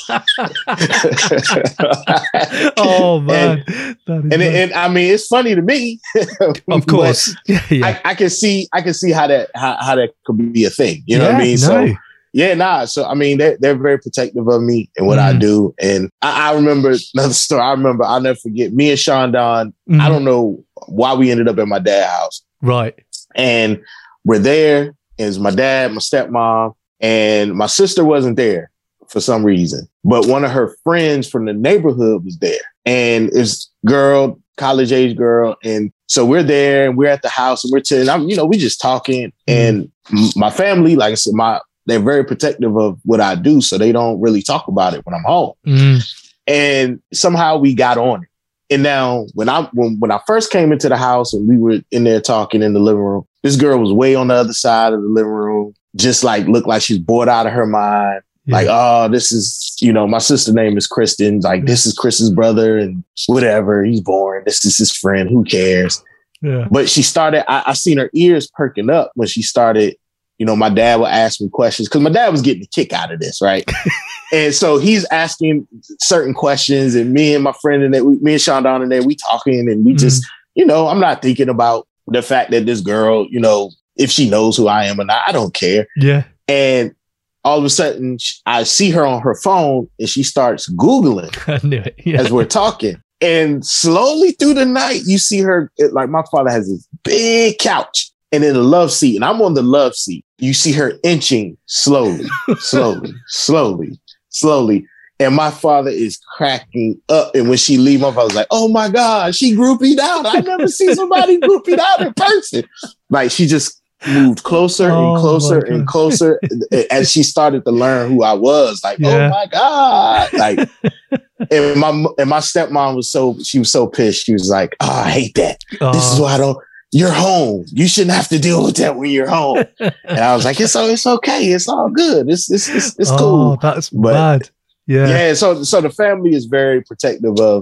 [SPEAKER 1] Oh man.
[SPEAKER 2] And I mean, it's funny to me.
[SPEAKER 1] Of course. Yeah.
[SPEAKER 2] I can see how that could be a thing. You know what I mean? So so I mean, they're very protective of me and what I do. And I remember another story. I'll never forget me and Sean Don. I don't know why we ended up at my dad's house.
[SPEAKER 1] Right.
[SPEAKER 2] And we're there. It was my dad, my stepmom, and my sister wasn't there for some reason. But one of her friends from the neighborhood was there. And it's girl, college age girl. And so we're there and we're at the house and we're chilling. We just talking. And my family, like I said, they're very protective of what I do. So they don't really talk about it when I'm home. And somehow we got on it. And now when I first came into the house and we were in there talking in the living room, this girl was way on the other side of the living room, just like looked like she's bored out of her mind. Yeah. Like, oh, this is, my sister's name is Kristen. Like, this is Chris's brother and whatever. He's boring. This is his friend. Who cares?
[SPEAKER 1] Yeah.
[SPEAKER 2] But she started, I seen her ears perking up when she started, my dad would ask me questions because my dad was getting a kick out of this, right? And so he's asking certain questions and me and my friend and me and Sean Don and we talking and we just, I'm not thinking about the fact that this girl, if she knows who I am or not, I don't care.
[SPEAKER 1] Yeah.
[SPEAKER 2] And all of a sudden I see her on her phone and she starts Googling
[SPEAKER 1] I knew it. Yeah.
[SPEAKER 2] as we're talking. And slowly through the night, you see her, like my father has this big couch and in a love seat and I'm on the love seat. You see her inching slowly. And my father is cracking up. And when she leave, my father's like, oh my God, she groupied out. I never seen somebody groupied out in person. Like she just moved closer and closer and closer as she started to learn who I was. Like, oh my God. Like, and my stepmom was so pissed. She was like, oh, I hate that. This is why you're home. You shouldn't have to deal with that when you're home. And I was like, it's okay. It's all good. It's cool.
[SPEAKER 1] Oh, that's bad.
[SPEAKER 2] Yeah. So the family is very protective of,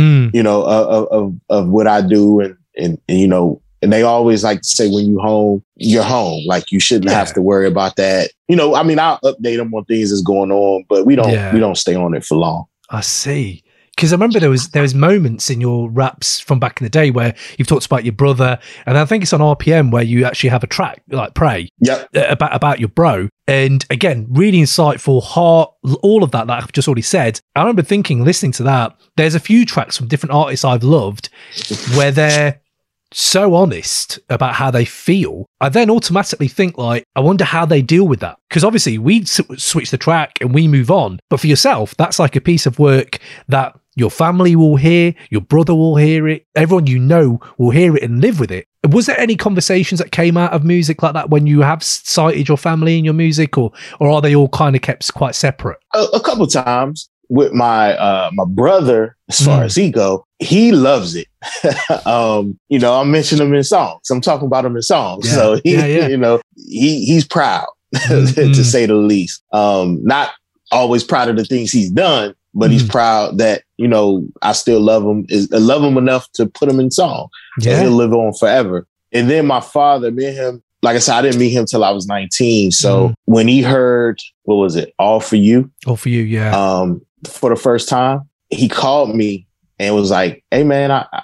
[SPEAKER 2] of what I do. And they always like to say, when you're home. Like you shouldn't have to worry about that. I mean, I'll update them on things that's going on, but we don't stay on it for long.
[SPEAKER 1] I see. Because I remember there was moments in your raps from back in the day where you've talked about your brother, and I think it's on RPM where you actually have a track like "Pray" about your bro. And again, really insightful, heart, all of that I've just already said. I remember listening to that. There's a few tracks from different artists I've loved where they're so honest about how they feel. I then automatically think like, I wonder how they deal with that. Because obviously we switch the track and we move on. But for yourself, that's like a piece of work that your family will hear, your brother will hear it, everyone will hear it and live with it. Was there any conversations that came out of music like that when you have cited your family in your music, or are they all kind of kept quite separate?
[SPEAKER 2] A couple times with my brother, as far as he go, he loves it. I mention him in songs. I'm talking about him in songs. Yeah. So he's proud to say the least. Not always proud of the things he's done, but he's proud that, I still love him, love him enough to put him in song. So he'll live on forever. And then my father, me and him, like I said, I didn't meet him till I was 19. So when he heard, what was it? All For You.
[SPEAKER 1] All For You. Yeah.
[SPEAKER 2] For the first time, he called me and was like, hey man, I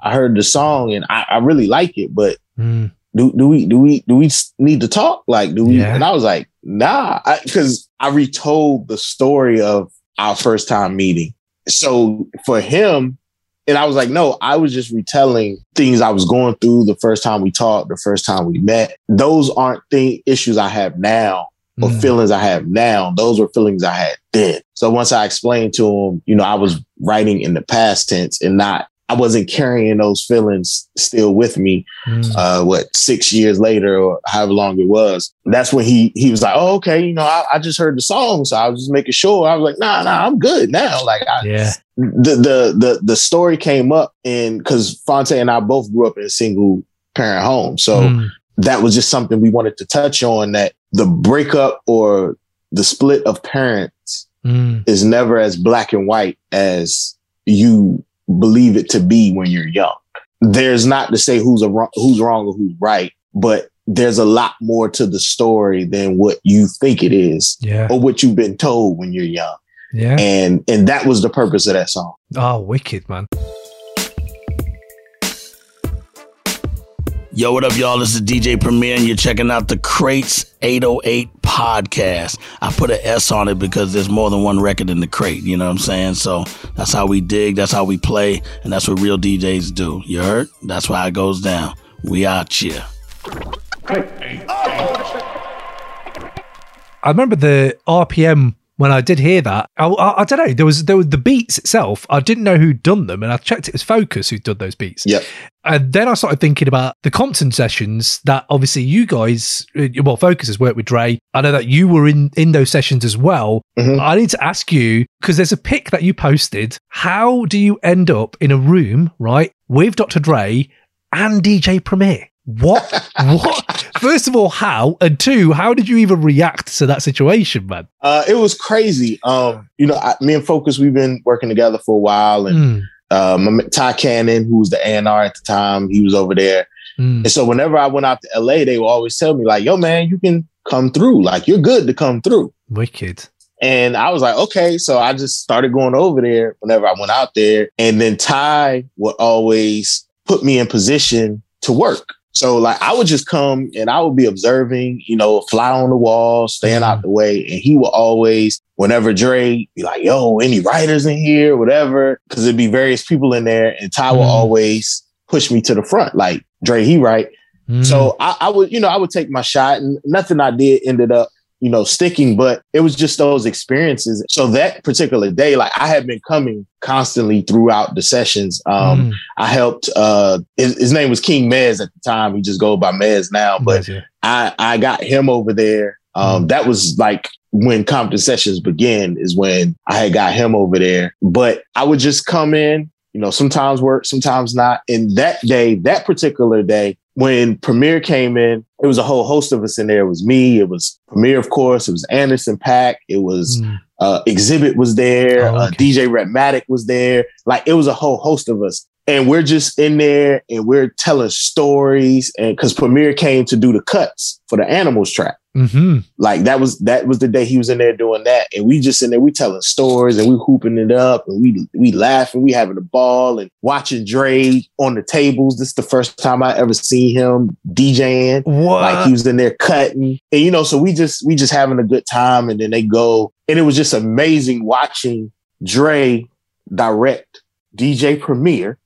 [SPEAKER 2] I heard the song and I really like it, but do we need to talk? Like, do we? Yeah. And I was like, nah, because I retold the story of our first time meeting. So for him, and I was like, no, I was just retelling things I was going through the first time we talked, the first time we met. Those aren't issues I have now or feelings I have now. Those were feelings I had then. So once I explained to him, you know, I was writing in the past tense and I wasn't carrying those feelings still with me, 6 years later or however long it was. That's when he was like, oh, okay, you know, I just heard the song. So I was just making sure. I was like, nah, I'm good now. Like, the story came up because Phonte and I both grew up in a single parent home. So that was just something we wanted to touch on, that the breakup or the split of parents is never as black and white as you believe it to be when you're young. There's not to say who's wrong or who's right, but there's a lot more to the story than what you think it is or what you've been told when you're young.
[SPEAKER 1] Yeah.
[SPEAKER 2] And that was the purpose of that song.
[SPEAKER 1] Oh, wicked, man.
[SPEAKER 16] Yo, what up, y'all? This is DJ Premier, and you're checking out the Crates 808 podcast. I put an S on it because there's more than one record in the crate, you know what I'm saying? So that's how we dig, that's how we play, and that's what real DJs do. You heard? That's why it goes down. We out here.
[SPEAKER 1] I remember the RPM when I did hear that. I don't know. There was the beats itself. I didn't know who'd done them, and I checked it was Focus who'd done those beats.
[SPEAKER 2] Yep.
[SPEAKER 1] And then I started thinking about the Compton sessions that obviously you guys, well, Focus has worked with Dre. I know that you were in those sessions as well. I need to ask you, because there's a pic that you posted. How do you end up in a room, right, with Dr. Dre and DJ Premier? What? First of all, how? And two, how did you even react to that situation, man?
[SPEAKER 2] It was crazy. You know, me and Focus, we've been working together for a while, and Ty Cannon, who was the A&R at the time, he was over there. And so whenever I went out to LA, they would always tell me like, yo, man, you can come through. Like, you're good to come through.
[SPEAKER 1] Wicked.
[SPEAKER 2] And I was like, okay. So I just started going over there whenever I went out there. And then Ty would always put me in position to work. So like I would just come and I would be observing, you know, fly on the wall, staying out the way. And he would always, whenever Dre be like, yo, any writers in here, whatever, because there'd be various people in there. And Ty will always push me to the front. Like, Dre, he write. So I would take my shot, and nothing I did ended up, you know, sticking, but it was just those experiences. So that particular day, like I had been coming constantly throughout the sessions. I helped, his name was King Mez at the time. He just goes by Mez now, but I got him over there. That was like when Compton Sessions began, is when I had got him over there. But I would just come in, you know, sometimes work, sometimes not. And that day, that particular day, when Premier came in, it was a whole host of us in there. It was me. It was Premier, of course. It was Anderson .Paak. It was Exhibit was there. DJ Rhettmatic was there. Like, it was a whole host of us. And we're just in there and we're telling stories. And because Premier came to do the cuts for the Animals track. Like that was the day he was in there doing that. And we just in there, we telling stories and we hooping it up and we laughing, we having a ball and watching Dre on the tables. This is the first time I ever seen him DJing.
[SPEAKER 1] What?
[SPEAKER 2] Like he was in there cutting. And you know, so we just having a good time. And then they go, and it was just amazing watching Dre direct DJ Premier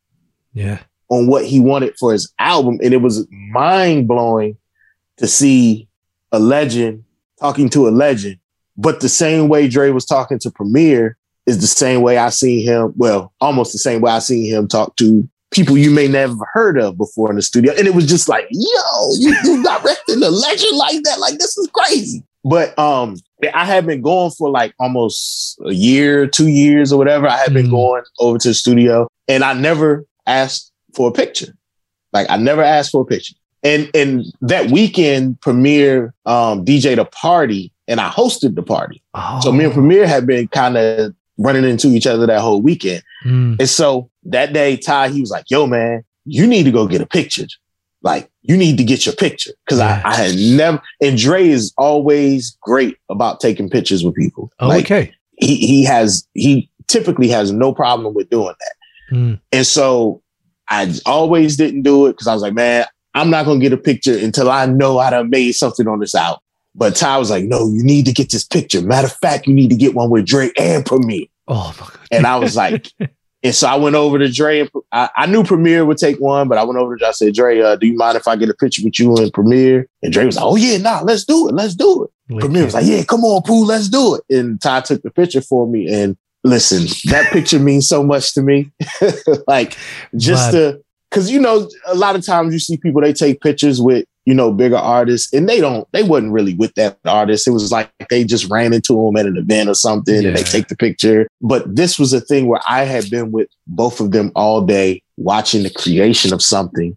[SPEAKER 2] on what he wanted for his album. And it was mind blowing to see a legend talking to a legend, but the same way Dre was talking to Premier is the same way I seen him. Well, almost the same way I seen him talk to people you may never heard of before in the studio. And it was just like, yo, you directing a legend like that? Like, this is crazy. But I had been going for like almost a year, 2 years or whatever. I had been going over to the studio and I never asked for a picture. Like, I never asked for a picture. And that weekend, Premier DJ'd a party and I hosted the party. So me and Premier had been kind of running into each other that whole weekend. And so that day, Ty, he was like, yo, man, you need to go get a picture. Like, you need to get your picture. Because I had never, and Dre is always great about taking pictures with people. He typically has no problem with doing that. And so I always didn't do it because I was like, man, I'm not going to get a picture until I know I done made something on this album. But Ty was like, no, you need to get this picture. Matter of fact, you need to get one with Dre and Premier.
[SPEAKER 1] Oh, my God.
[SPEAKER 2] And I was like, and so I went over to Dre. And I knew Premier would take one, but I went over to Dre. I said, Dre, do you mind if I get a picture with you and Premier? And Dre was like, oh, yeah, nah, let's do it. Let's do it. Premier was like, yeah, come on, Pooh, let's do it. And Ty took the picture for me. And listen, that picture means so much to me. Like, just to, because, you know, a lot of times you see people, they take pictures with, you know, bigger artists, and they wasn't really with that artist. It was like they just ran into them at an event or something and they take the picture. But this was a thing where I had been with both of them all day, watching the creation of something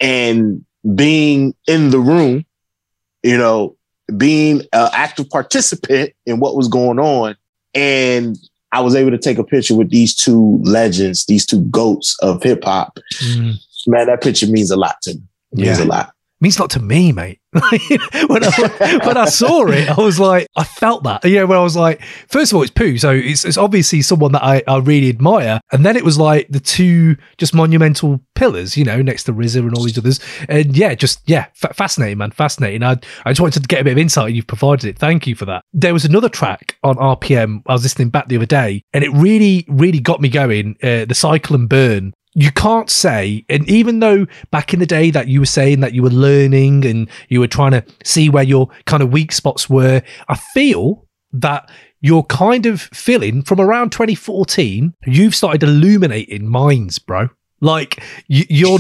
[SPEAKER 2] and being in the room, you know, being an active participant in what was going on. And I was able to take a picture with these two legends, these two GOATs of hip hop. Man, that picture means a lot to me. It means a lot.
[SPEAKER 1] Means a lot to me, mate. when I saw it, I was like, I felt that. Yeah, when I was like, first of all, it's Pooh, so it's obviously someone that I really admire. And then it was like the two just monumental pillars, you know, next to RZA and all these others. And fascinating, man, fascinating. I just wanted to get a bit of insight, and you've provided it. Thank you for that. There was another track on RPM I was listening back the other day, and it really, really got me going. The Cycle and Burn. You can't say, and even though back in the day that you were saying that you were learning and you were trying to see where your kind of weak spots were, I feel that you're kind of feeling from around 2014, you've started illuminating minds, bro. Like you're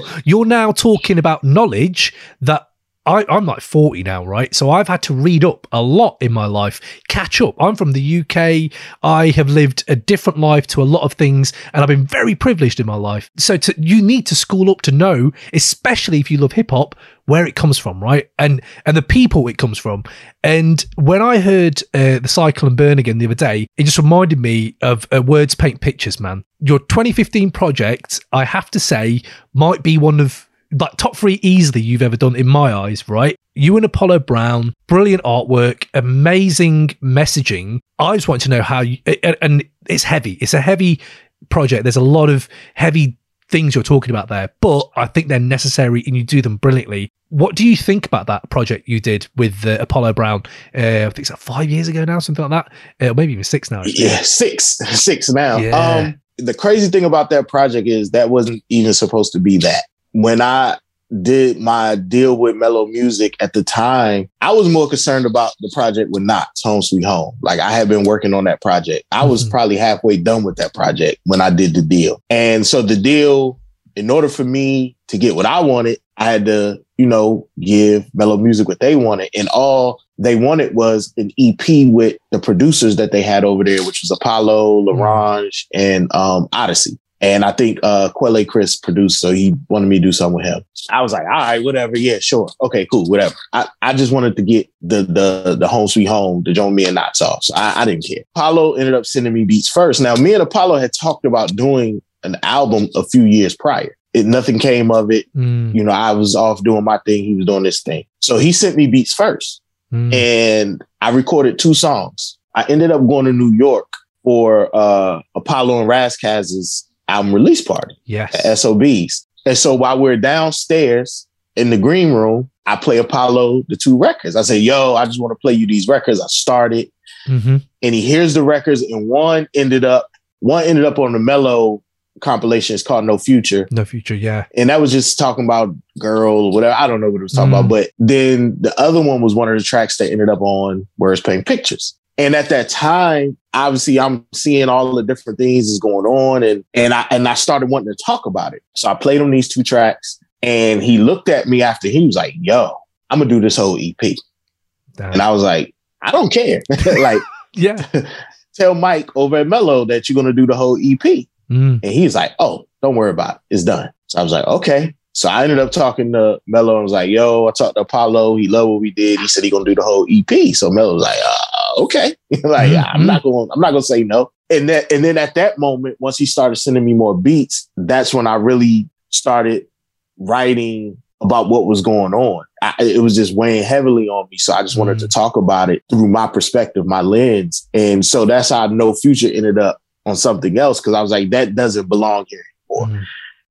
[SPEAKER 1] now talking about knowledge that I'm like 40 now, right? So I've had to read up a lot in my life, catch up. I'm from the UK. I have lived a different life to a lot of things, and I've been very privileged in my life. So you need to school up to know, especially if you love hip hop, where it comes from, right? And the people it comes from. And when I heard The Cycle and Burn again the other day, it just reminded me of Words Paint Pictures, man. Your 2015 project, I have to say, might be one of like top 3 easily you've ever done in my eyes, right? You and Apollo Brown, brilliant artwork, amazing messaging. I just want to know how you, and it's heavy. It's a heavy project. There's a lot of heavy things you're talking about there, but I think they're necessary and you do them brilliantly. What do you think about that project you did with Apollo Brown? I think it's like 5 years ago now, something like that. Maybe even 6 now. Actually.
[SPEAKER 2] Yeah, six now.
[SPEAKER 1] Yeah.
[SPEAKER 2] The crazy thing about that project is that wasn't even supposed to be that. When I did my deal with Mellow Music at the time, I was more concerned about the project with Knox, Home Sweet Home. Like I had been working on that project. I was probably halfway done with that project when I did the deal. And so the deal, in order for me to get what I wanted, I had to, you know, give Mellow Music what they wanted. And all they wanted was an EP with the producers that they had over there, which was Apollo, Larange, and Odyssey. And I think Quelle Chris produced, so he wanted me to do something with him. I was like, all right, whatever. Yeah, sure. Okay, cool, whatever. I just wanted to get the Home Sweet Home, the Joan Me and Knots off. So I didn't care. Apollo ended up sending me beats first. Now, me and Apollo had talked about doing an album a few years prior. Nothing came of it. You know, I was off doing my thing. He was doing this thing. So he sent me beats first. And I recorded 2 songs. I ended up going to New York for Apollo and Razzkaz's album release party.
[SPEAKER 1] Yes.
[SPEAKER 2] At SOBs. And so while we're downstairs in the green room, I play Apollo the 2 records. I say, yo, I just want to play you these records. I started. And he hears the records, and one ended up on the Mellow compilation. It's called No Future.
[SPEAKER 1] No Future, yeah.
[SPEAKER 2] And that was just talking about girl or whatever. I don't know what it was talking about. But then the other one was one of the tracks that ended up on Words Paint Pictures. And at that time, obviously, I'm seeing all the different things that's going on, and I started wanting to talk about it. So I played him these 2 tracks, and he looked at me after. He was like, "Yo, I'm gonna do this whole EP," and I was like, "I don't care." Like,
[SPEAKER 1] yeah,
[SPEAKER 2] tell Mike over at Mellow that you're gonna do the whole EP, and he's like, "Oh, don't worry about it. It's done." So I was like, "Okay." So I ended up talking to Mellow and was like, yo, I talked to Apollo. He loved what we did. He said he gonna do the whole EP. So Mellow was like, okay. Like, I'm not gonna say no. And then at that moment, once he started sending me more beats, that's when I really started writing about what was going on. It was just weighing heavily on me. So I just wanted to talk about it through my perspective, my lens. And so that's how No Future ended up on something else. Cause I was like, that doesn't belong here anymore.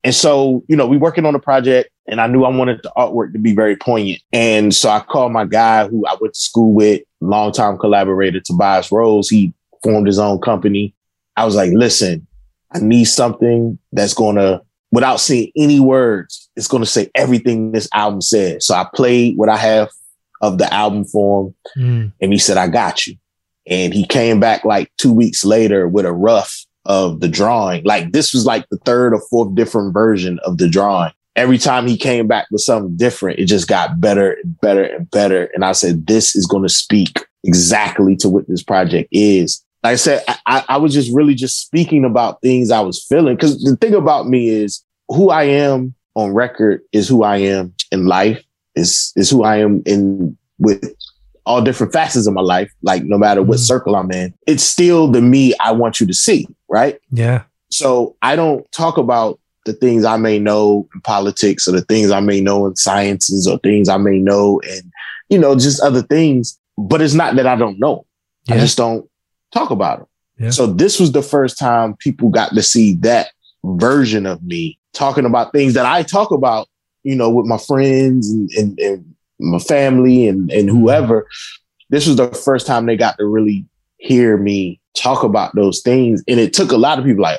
[SPEAKER 2] And so, you know, we working on a project and I knew I wanted the artwork to be very poignant. And so I called my guy who I went to school with, longtime collaborator, Tobias Rose. He formed his own company. I was like, listen, I need something that's going to, without seeing any words, it's going to say everything this album said. So I played what I have of the album for him. And he said, I got you. And he came back like 2 weeks later with a rough of the drawing. Like this was like the third or fourth different version of the drawing. Every time he came back with something different, it just got better and better and better. And I said, this is going to speak exactly to what this project is. Like I said, I was just really just speaking about things I was feeling. Because the thing about me is who I am on record is who I am in life, is who I am in with all different facets of my life. Like no matter what circle I'm in, it's still the me I want you to see. Right.
[SPEAKER 1] Yeah.
[SPEAKER 2] So I don't talk about the things I may know in politics or the things I may know in sciences or things I may know and, you know, just other things. But it's not that I don't know. I just don't talk about them.
[SPEAKER 1] Yeah.
[SPEAKER 2] So this was the first time people got to see that version of me talking about things that I talk about, you know, with my friends and my family and whoever. This was the first time they got to really hear me talk about those things. And it took a lot of people like,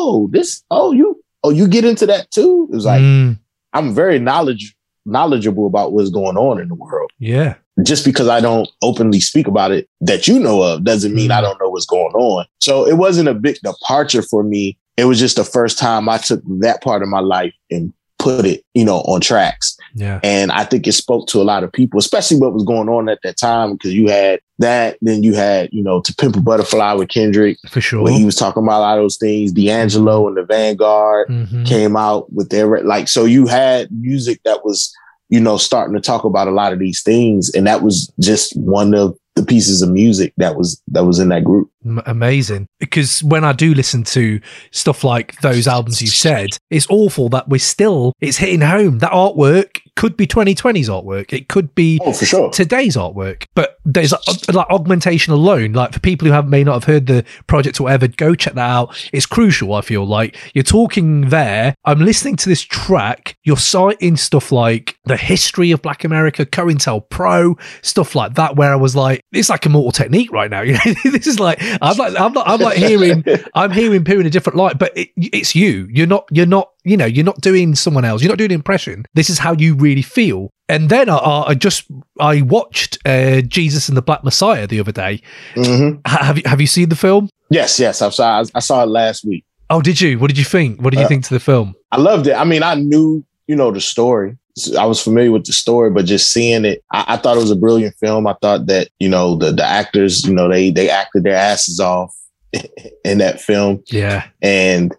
[SPEAKER 2] you get into that too? It was like, I'm very knowledgeable about what's going on in the world.
[SPEAKER 1] Yeah.
[SPEAKER 2] Just because I don't openly speak about it that you know of doesn't mean I don't know what's going on. So it wasn't a big departure for me. It was just the first time I took that part of my life and put it, you know, on tracks.
[SPEAKER 1] Yeah.
[SPEAKER 2] And I think it spoke to a lot of people, especially what was going on at that time, because you had that, then you had, you know, To Pimp a Butterfly with Kendrick.
[SPEAKER 1] For sure.
[SPEAKER 2] When he was talking about a lot of those things. D'Angelo and the Vanguard came out with their, like, so you had music that was, you know, starting to talk about a lot of these things. And that was just one of the pieces of music that was in that group.
[SPEAKER 1] Amazing. Because when I do listen to stuff like those albums you said, it's awful that it's hitting home. That artwork could be 2020's artwork. It could be
[SPEAKER 2] for sure
[SPEAKER 1] today's artwork. But there's like augmentation alone. Like for people who may not have heard the project or whatever, go check that out. It's crucial. I feel like you're talking there. I'm listening to this track. You're citing stuff like the history of Black America, COINTELPRO, stuff like that, where I was like, it's like Immortal Technique right now. You know, this is like, I'm hearing Pooh in a different light, but it's you. You're not, you know, you're not doing someone else. You're not doing an impression. This is how you really feel. And then I watched Jesus and the Black Messiah the other day. Have you seen the film?
[SPEAKER 2] Yes. I saw it last week.
[SPEAKER 1] Oh, did you? What did you think? What did you think to the film?
[SPEAKER 2] I loved it. I mean, I knew, you know, the story. I was familiar with the story, but just seeing it, I thought it was a brilliant film. I thought that, you know, the actors, you know, they acted their asses off in that film.
[SPEAKER 1] Yeah.
[SPEAKER 2] And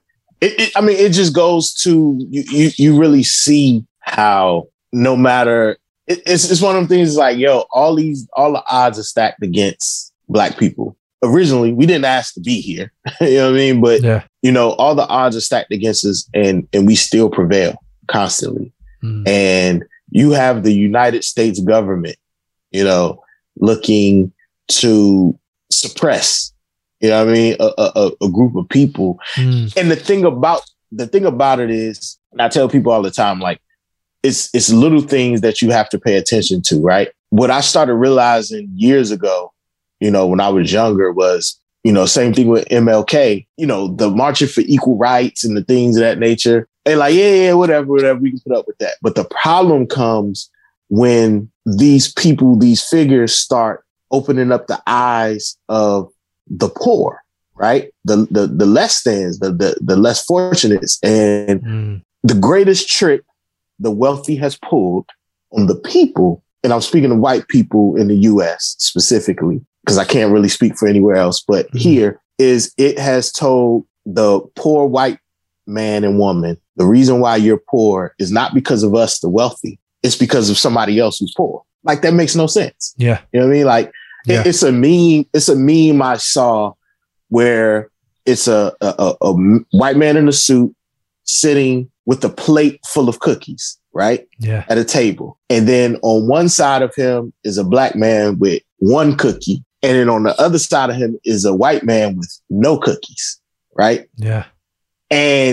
[SPEAKER 2] it just goes to, you really see how no matter, it's one of them things like, yo, all the odds are stacked against Black people. Originally, we didn't ask to be here. You know what I mean? But, you know, all the odds are stacked against us and we still prevail constantly. And you have the United States government, you know, looking to suppress, you know what I mean, a group of people. And the thing about it is, and I tell people all the time, like, it's little things that you have to pay attention to, right? What I started realizing years ago, you know, when I was younger was, you know, same thing with MLK, you know, the marching for equal rights and the things of that nature. They're like, yeah, whatever, we can put up with that. But the problem comes when these people, these figures start opening up the eyes of the poor, right? The less thans, the less fortunates. And the greatest trick the wealthy has pulled on the people, and I'm speaking of white people in the US specifically, because I can't really speak for anywhere else, but here is it has told the poor white man and woman, the reason why you're poor is not because of us, the wealthy. It's because of somebody else who's poor. Like, that makes no sense.
[SPEAKER 1] Yeah.
[SPEAKER 2] You know what I mean? Like, it's a meme I saw where it's a white man in a suit sitting with a plate full of cookies, right?
[SPEAKER 1] Yeah.
[SPEAKER 2] At a table. And then on one side of him is a Black man with one cookie. And then on the other side of him is a white man with no cookies, right?
[SPEAKER 1] Yeah.
[SPEAKER 2] And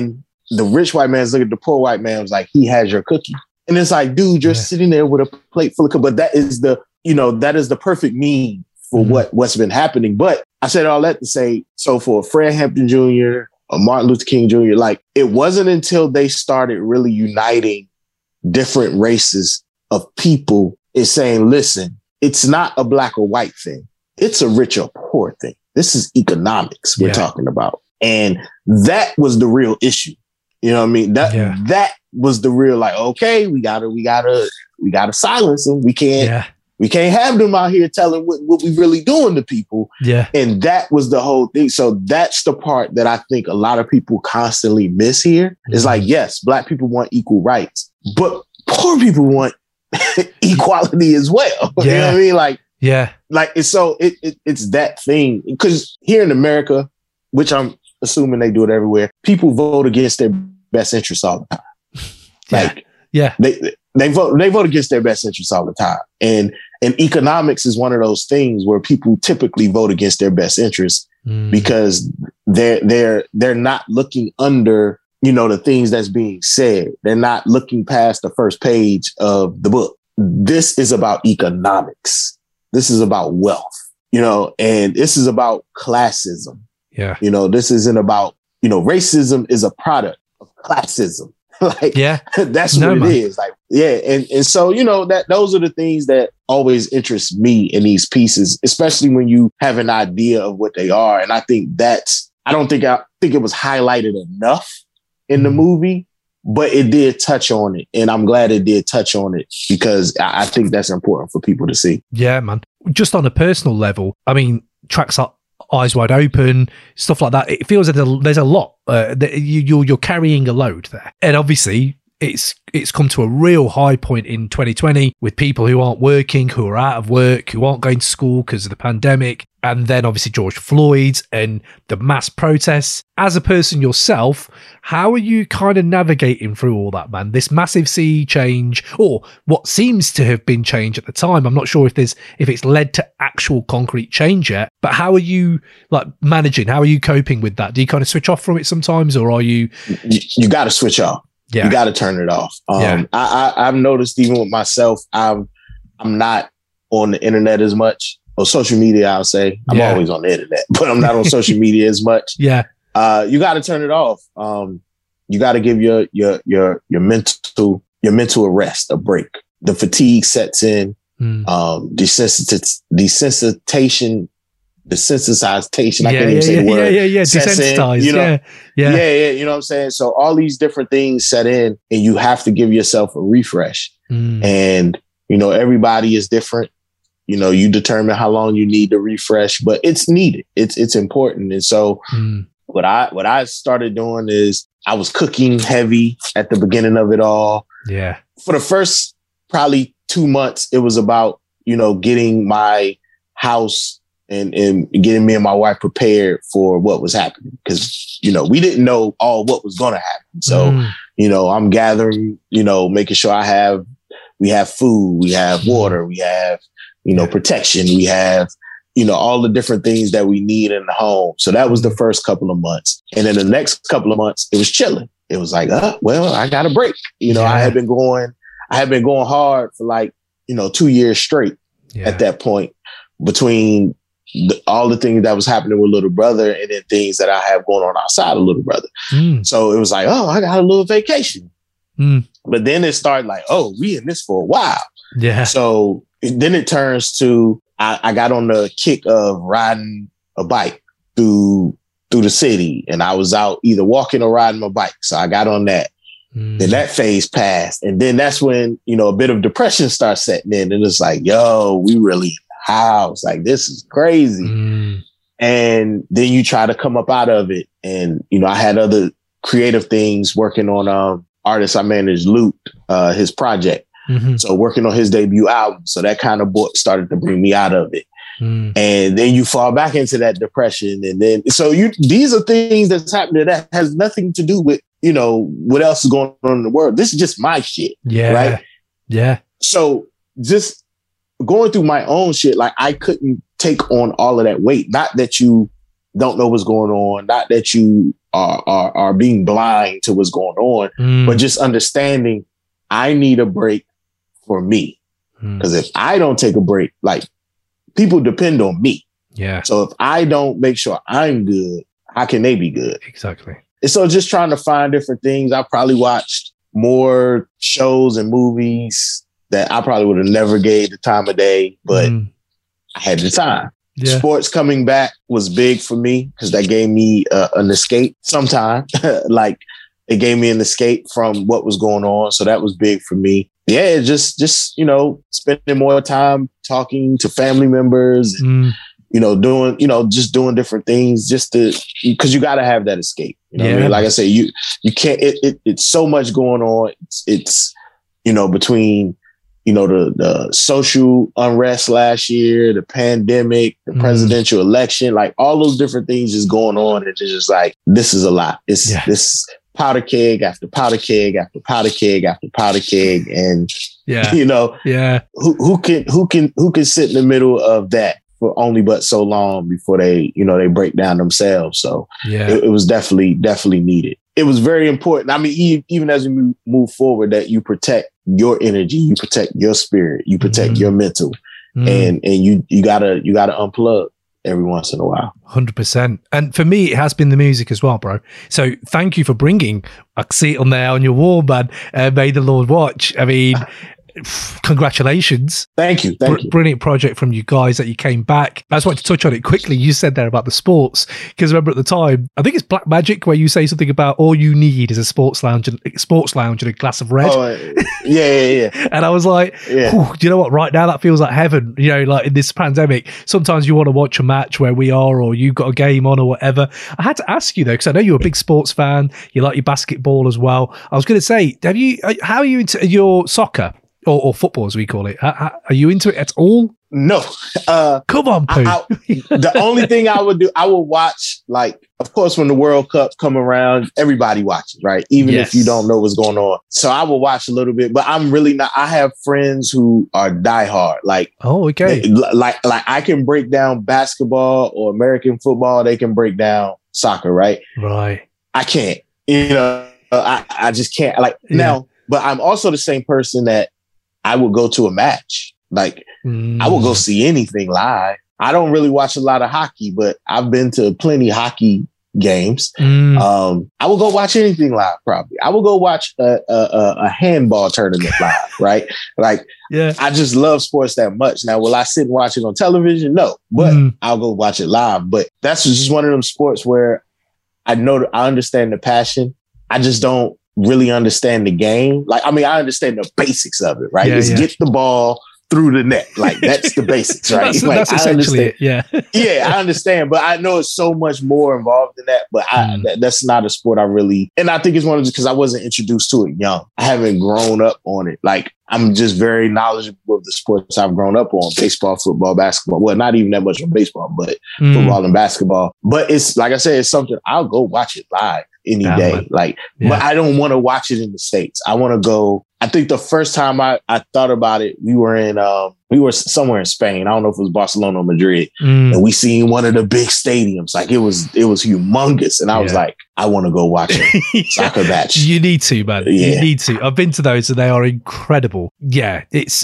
[SPEAKER 2] the rich white man's looking at the poor white man was like, he has your cookie. And it's like, dude, you're sitting there with a plate full of cookies. But that is the perfect meme for what's been happening. But I said all that to say, so for Fred Hampton Jr., or Martin Luther King Jr., like, it wasn't until they started really uniting different races of people is saying, listen, it's not a black or white thing. It's a rich or poor thing. This is economics we're talking about. And that was the real issue. You know what I mean? That was the real, like, okay, we gotta silence them. We can't have them out here telling what we really doing to people. Yeah. And that was the whole thing. So that's the part that I think a lot of people constantly miss here. It's like, yes, black people want equal rights, but poor people want equality as well. You know what I mean? Like, it's that thing. Because here in America, which I'm assuming they do it everywhere, people vote against their best interests all the time. They vote against their best interests all the time. And economics is one of those things where people typically vote against their best interests because they're not looking under, the things that's being said. They're not looking past the first page of the book. This is about economics. This is about wealth, and this is about classism. Yeah. This isn't about, racism is a product of classism. That's what it is. Like, and so, those are the things that always interest me in these pieces, especially when you have an idea of what they are. And I think I think it was highlighted enough in the movie, but it did touch on it. And I'm glad it did touch on it because I think that's important for people to see.
[SPEAKER 1] Yeah, man. Just on a personal level, I mean, tracks like Eyes Wide Open, stuff like that. It feels that there's a lot. You're carrying a load there. And obviously, it's come to a real high point in 2020 with people who aren't working, who are out of work, who aren't going to school because of the pandemic. And then obviously George Floyd and the mass protests. As a person yourself, how are you kind of navigating through all that, man? This massive sea change, or what seems to have been change at the time. I'm not sure if it's led to actual concrete change yet, but how are you managing? How are you coping with that? Do you kind of switch off from it sometimes, or are you?
[SPEAKER 2] You got to switch off. Yeah. You got to turn it off. I've noticed even with myself, I'm not on the internet as much. Or social media, I'll say. I'm always on the internet, but I'm not on social media as much. Yeah. You got to turn it off. You got to give your mental a rest, a break. The fatigue sets in. Desensitization. I can't even say the word. Desensitized. Yeah. You know what I'm saying? So all these different things set in, and you have to give yourself a refresh. And everybody is different. You determine how long you need to refresh, but it's needed. It's important. And so what I started doing is I was cooking heavy at the beginning of it all. Yeah. For the first probably 2 months, it was about, getting my house and getting me and my wife prepared for what was happening. Because, we didn't know all what was going to happen. So, I'm gathering, making sure we have food, we have water, we have, protection. We have, all the different things that we need in the home. So that was the first couple of months. And then the next couple of months, it was chilling. It was like, I got a break. I had been going hard for 2 years straight at that point between all the things that was happening with little brother and then things that I have going on outside of little brother. So it was like, I got a little vacation. But then it started like, we in this for a while. Yeah. So then it turns to I got on the kick of riding a bike through the city, and I was out either walking or riding my bike. So I got on that. Then that phase passed, and then that's when a bit of depression starts setting in, and it's like, we really in the house, like this is crazy. And then you try to come up out of it, and I had other creative things working on artist I managed, Luke, his project. So working on his debut album. So that kind of started to bring me out of it. And then you fall back into that depression. And then, these are things that's happening that has nothing to do with, what else is going on in the world. This is just my shit. Yeah. Right. Yeah. So just going through my own shit, like I couldn't take on all of that weight. Not that you don't know what's going on, not that you are being blind to what's going on, but just understanding I need a break for me. Because if I don't take a break, like, people depend on me.
[SPEAKER 1] Yeah.
[SPEAKER 2] So if I don't make sure I'm good, how can they be good?
[SPEAKER 1] Exactly.
[SPEAKER 2] And so just trying to find different things. I probably watched more shows and movies that I probably would have never gave the time of day, but I had the time. Yeah. Sports coming back was big for me because that gave me an escape sometime. Like, it gave me an escape from what was going on. So that was big for me. Yeah, just, you know, spending more time talking to family members, and, you know, doing different things just to, because you got to have that escape. You know what I mean? Like I say, you can't, it's so much going on. It's, you know, between, you know, the social unrest last year, the pandemic, the presidential election, like all those different things is going on. And it's just like, this is a lot. It's this powder keg after powder keg after powder keg after powder keg. And, you know, who can sit in the middle of that for only but so long before they, you know, they break down themselves. So it was definitely needed. It was very important. I mean, even as we move forward, that you protect your energy, you protect your spirit, you protect your mental, and you gotta unplug every once in a while.
[SPEAKER 1] 100%. And for me, it has been the music as well, bro. So thank you for bringing, I see it on there on your wall, man. May the Lord watch. I mean, congratulations.
[SPEAKER 2] Thank you.
[SPEAKER 1] Brilliant project from you guys that you came back. I just wanted to touch on it quickly. You said there about the sports, because remember at the time, I think it's Black Magic, where you say something about all you need is a sports lounge and a glass of red.
[SPEAKER 2] Oh, yeah.
[SPEAKER 1] And I was like, do you know what? Right now, that feels like heaven. You know, like in this pandemic, sometimes you want to watch a match where we are, or you've got a game on or whatever. I had to ask you though, because I know you're a big sports fan. You like your basketball as well. I was going to say, how are you into your soccer? Or football, as we call it. Are you into it at all?
[SPEAKER 2] No.
[SPEAKER 1] Come on, Pooh.
[SPEAKER 2] The only thing I would do, I would watch, like, of course, when the World Cup come around, everybody watches, right? Even if you don't know what's going on. So I will watch a little bit, but I'm really not. I have friends who are diehard. Like, like I can break down basketball or American football. They can break down soccer, right?
[SPEAKER 1] Right.
[SPEAKER 2] I can't. You know, I just can't. Like now, but I'm also the same person that I would go to a match. Like, I will go see anything live. I don't really watch a lot of hockey, but I've been to plenty hockey games. I will go watch anything live, probably. I will go watch a handball tournament live, right? Like, I just love sports that much. Now, will I sit and watch it on television? No, but I'll go watch it live. But that's just one of them sports where I understand the passion. I just don't really understand the game. Like, I mean, I understand the basics of it, right? Get the ball through the net. Like, that's the basics, right?
[SPEAKER 1] That's essentially it.
[SPEAKER 2] Yeah, I understand, but I know it's so much more involved in that. But that's not a sport I really, and I think it's one of because I wasn't introduced to it young. I haven't grown up on it. Like, I'm just very knowledgeable of the sports I've grown up on: baseball, football, basketball. Well, not even that much on baseball, but football and basketball. But it's, like I said, it's something I'll go watch it live any day. Man. Like, but I don't want to watch it in the States. I want to go. I think the first time I thought about it, we were somewhere in Spain. I don't know if it was Barcelona or Madrid, and we seen one of the big stadiums. Like, it was humongous, and I was like, I want to go watch a soccer match.
[SPEAKER 1] You need to, man. You need to. I've been to those, and they are incredible. Yeah,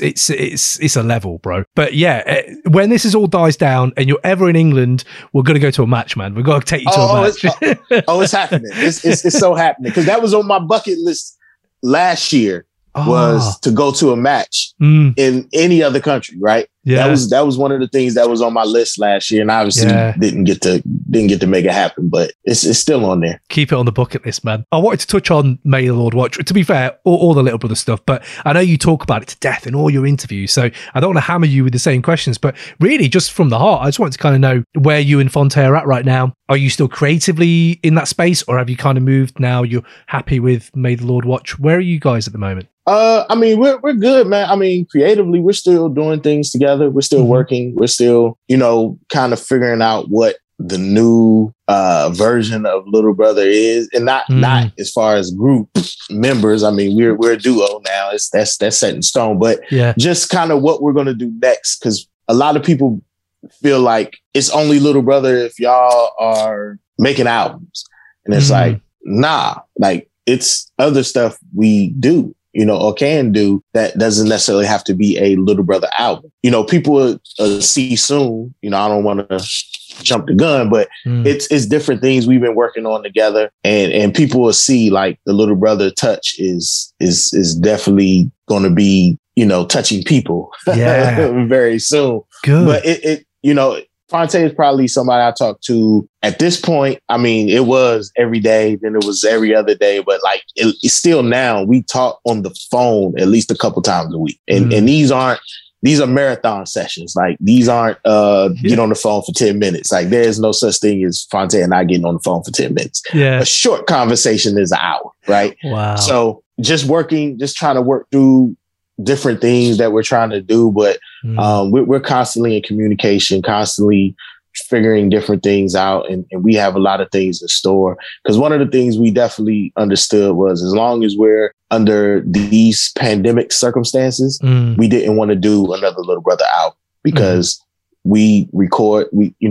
[SPEAKER 1] it's a level, bro. But yeah, when this is all dies down, and you're ever in England, we're gonna go to a match, man. We've got to take you to a match.
[SPEAKER 2] It's happening. It's so happening, because that was on my bucket list last year. Was to go to a match in any other country, right? Yeah, that was one of the things that was on my list last year, and obviously didn't get to make it happen, but it's still on there.
[SPEAKER 1] Keep it on the bucket list, man. I wanted to touch on May the Lord Watch. To be fair, all the Little Brother stuff, but I know you talk about it to death in all your interviews, so I don't want to hammer you with the same questions, but really just from the heart, I just wanted to kind of know where you and Fonte are at right now. Are you still creatively in that space, or have you kind of moved now? You're happy with May the Lord Watch? Where are you guys at the moment?
[SPEAKER 2] I mean, we're good, man. I mean, creatively, we're still doing things together. We're still working. We're still, you know, kind of figuring out what the new version of Little Brother is, and not as far as group members. I mean, we're a duo now. That's set in stone. But just kind of what we're going to do next, because a lot of people feel like it's only Little Brother if y'all are making albums. And it's like, nah, like it's other stuff we do, you know, or can do that doesn't necessarily have to be a Little Brother album. You know, people will see soon, you know, I don't want to jump the gun, but it's different things we've been working on together, and people will see like the Little Brother touch is definitely going to be, you know, touching people very soon. Good. But it you know, Phonte is probably somebody I talk to at this point. I mean, it was every day, then it was every other day, but like it's still now we talk on the phone at least a couple times a week, and these are marathon sessions. Like these aren't get on the phone for 10 minutes. Like there's no such thing as Phonte and I getting on the phone for 10 minutes. Yeah. A short conversation is an hour, right? Wow. So just trying to work through different things that we're trying to do, but we're constantly in communication, constantly figuring different things out, and we have a lot of things in store. Because one of the things we definitely understood was as long as we're under these pandemic circumstances, we didn't want to do another Little Brother album, because we recorded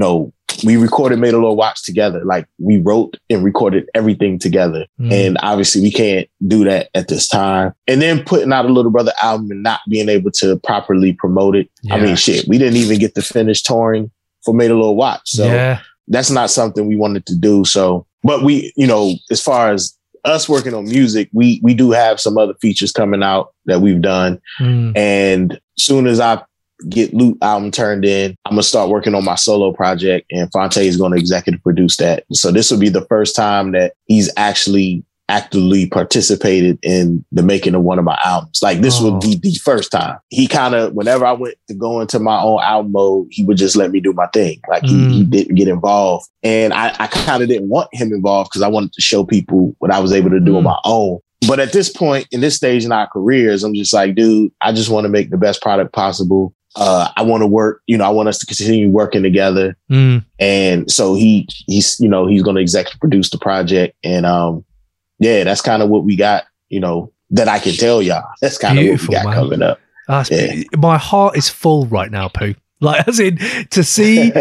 [SPEAKER 2] Made a Little Watch together. Like we wrote and recorded everything together. And obviously we can't do that at this time. And then putting out a Little Brother album and not being able to properly promote it. Yeah. I mean, shit, we didn't even get to finish touring for Made a Little Watch. So that's not something we wanted to do. So, but we, you know, as far as us working on music, we do have some other features coming out that we've done. And soon as I get Loot album turned in, I'm gonna start working on my solo project, and Phonte is going to executive produce that. So this will be the first time that he's actually actively participated in the making of one of my albums. Like this would be the first time. He kind of, whenever I went to go into my own album mode, he would just let me do my thing. Like he didn't get involved, and I kind of didn't want him involved because I wanted to show people what I was able to do on my own. But at this point, in this stage in our careers, I'm just like, dude, I just want to make the best product possible. I want to work, you know, I want us to continue working together. And so he's going to executive produce the project. And that's kind of what we got, you know, that I can tell y'all. That's kind of what we got coming up.
[SPEAKER 1] My heart is full right now, Pooh. Like, as in, to see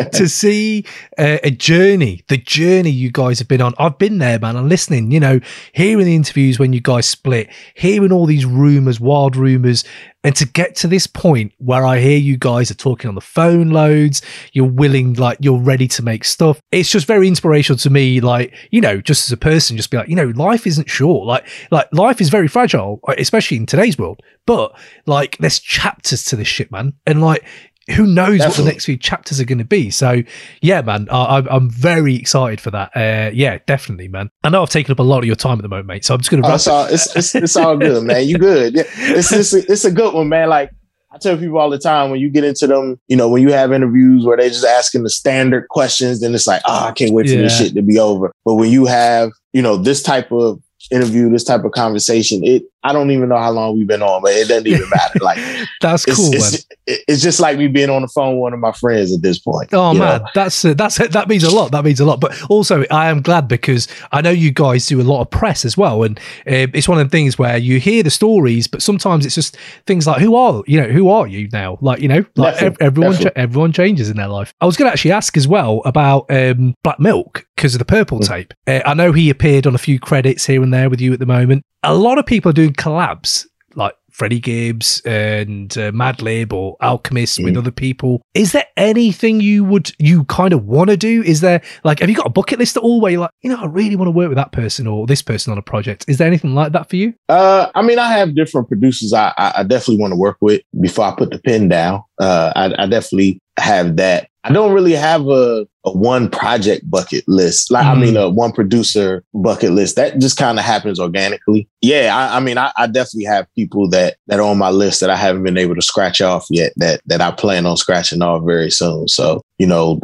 [SPEAKER 1] a journey, the journey you guys have been on. I've been there, man. I'm listening, you know, hearing the interviews when you guys split, hearing all these rumors, wild rumors, and to get to this point where I hear you guys are talking on the phone loads, you're willing, like, you're ready to make stuff. It's just very inspirational to me. Like, you know, just as a person, just be like, you know, life isn't short. Like life is very fragile, especially in today's world. But like, there's chapters to this shit, man. And like, who knows what the next few chapters are going to be? So, yeah, man, I'm very excited for that. Yeah, definitely, man. I know I've taken up a lot of your time at the moment, mate. So I'm just going to wrap up.
[SPEAKER 2] It's all good, man. You good? Yeah, it's a good one, man. Like I tell people all the time, when you get into them, you know, when you have interviews where they're just asking the standard questions, then it's like, I can't wait for this shit to be over. But when you have, you know, this type of interview, this type of conversation, I don't even know how long we've been on, but it doesn't even matter. Like
[SPEAKER 1] that's cool.
[SPEAKER 2] It's just like me being on the phone with one of my friends at this point.
[SPEAKER 1] Oh man, that means a lot. That means a lot. But also, I am glad because I know you guys do a lot of press as well, and it's one of the things where you hear the stories, but sometimes it's just things like, who are you now? Like, you know, like everyone changes in their life. I was going to actually ask as well about Black Milk because of the Purple Tape. I know he appeared on a few credits here and there with you at the moment. A lot of people are doing collabs like Freddie Gibbs and Madlib or Alchemist with other people. Is there anything you kind of want to do? Is there, like, have you got a bucket list at all where you're like, you know, I really want to work with that person or this person on a project? Is there anything like that for you?
[SPEAKER 2] I mean, I have different producers I definitely want to work with before I put the pen down. I definitely have that. I don't really have a one project bucket list. Like, I mean, a one producer bucket list. That just kind of happens organically. Yeah, I mean, I definitely have people that are on my list that I haven't been able to scratch off yet that I plan on scratching off very soon. So, you know,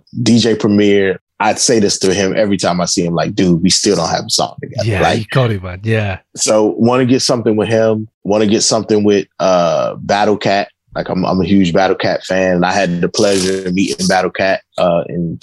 [SPEAKER 2] DJ Premier, I'd say this to him every time I see him, like, dude, we still don't have a song together.
[SPEAKER 1] Yeah,
[SPEAKER 2] like,
[SPEAKER 1] you got it, man. Yeah.
[SPEAKER 2] So want to get something with him, want to get something with Battle Cat. Like I'm a huge Battle Cat fan, and I had the pleasure of meeting Battle Cat in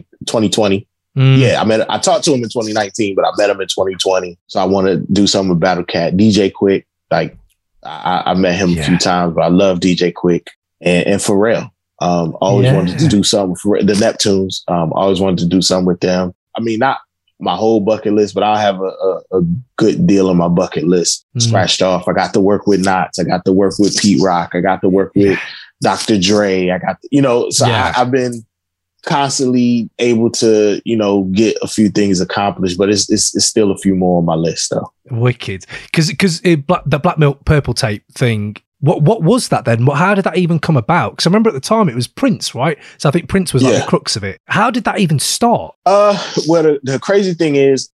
[SPEAKER 2] 2020. Yeah, I talked to him in 2019, but I met him in 2020. So I want to do something with Battle Cat. DJ Quick, like I met him a few times, but I love DJ Quick and Pharrell. Always wanted to do something for the Neptunes. Always wanted to do something with them. I mean, not my whole bucket list, but I'll have a good deal on my bucket list scratched off. I got to work with Knots. I got to work with Pete Rock. I got to work with Dr. Dre. I got, I've been constantly able to, get a few things accomplished, but it's still a few more on my list though.
[SPEAKER 1] Wicked. Because the Black Milk Purple Tape thing, what was that then? How did that even come about? Because I remember at the time it was Prince, right? So I think Prince was like the crux of it. How did that even start?
[SPEAKER 2] Well, the crazy thing is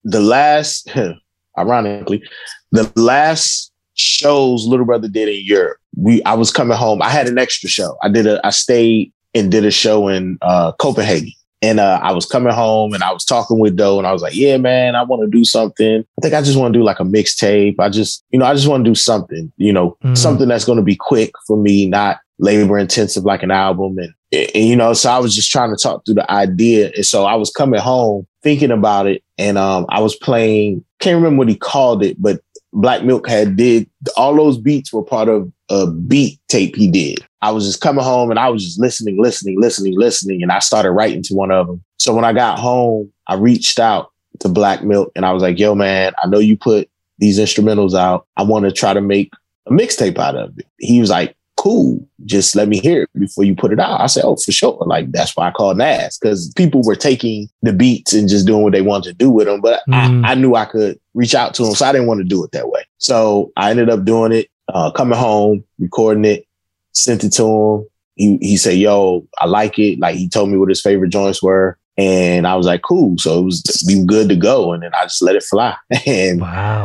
[SPEAKER 2] ironically, the last shows Little Brother did in Europe, I was coming home. I had an extra show. I stayed and did a show in Copenhagen. And I was coming home and I was talking with Doe and I was like, yeah, man, I want to do something. I think I just want to do like a mixtape. I just want to do something, something that's going to be quick for me, not labor intensive like an album. And so I was just trying to talk through the idea. And so I was coming home thinking about it. And I was playing, can't remember what he called it, but Black Milk did all those beats were part of a beat tape he did. I was just coming home and I was just listening. And I started writing to one of them. So when I got home, I reached out to Black Milk and I was like, yo, man, I know you put these instrumentals out. I want to try to make a mixtape out of it. He was like, cool, just let me hear it before you put it out. I said, oh, for sure. Like, that's why I called Nas, because people were taking the beats and just doing what they wanted to do with them. But I knew I could reach out to them. So I didn't want to do it that way. So I ended up doing it, coming home, recording it, sent it to him. He said, yo, I like it. Like, he told me what his favorite joints were. And I was like, cool. So it was good to go. And then I just let it fly. And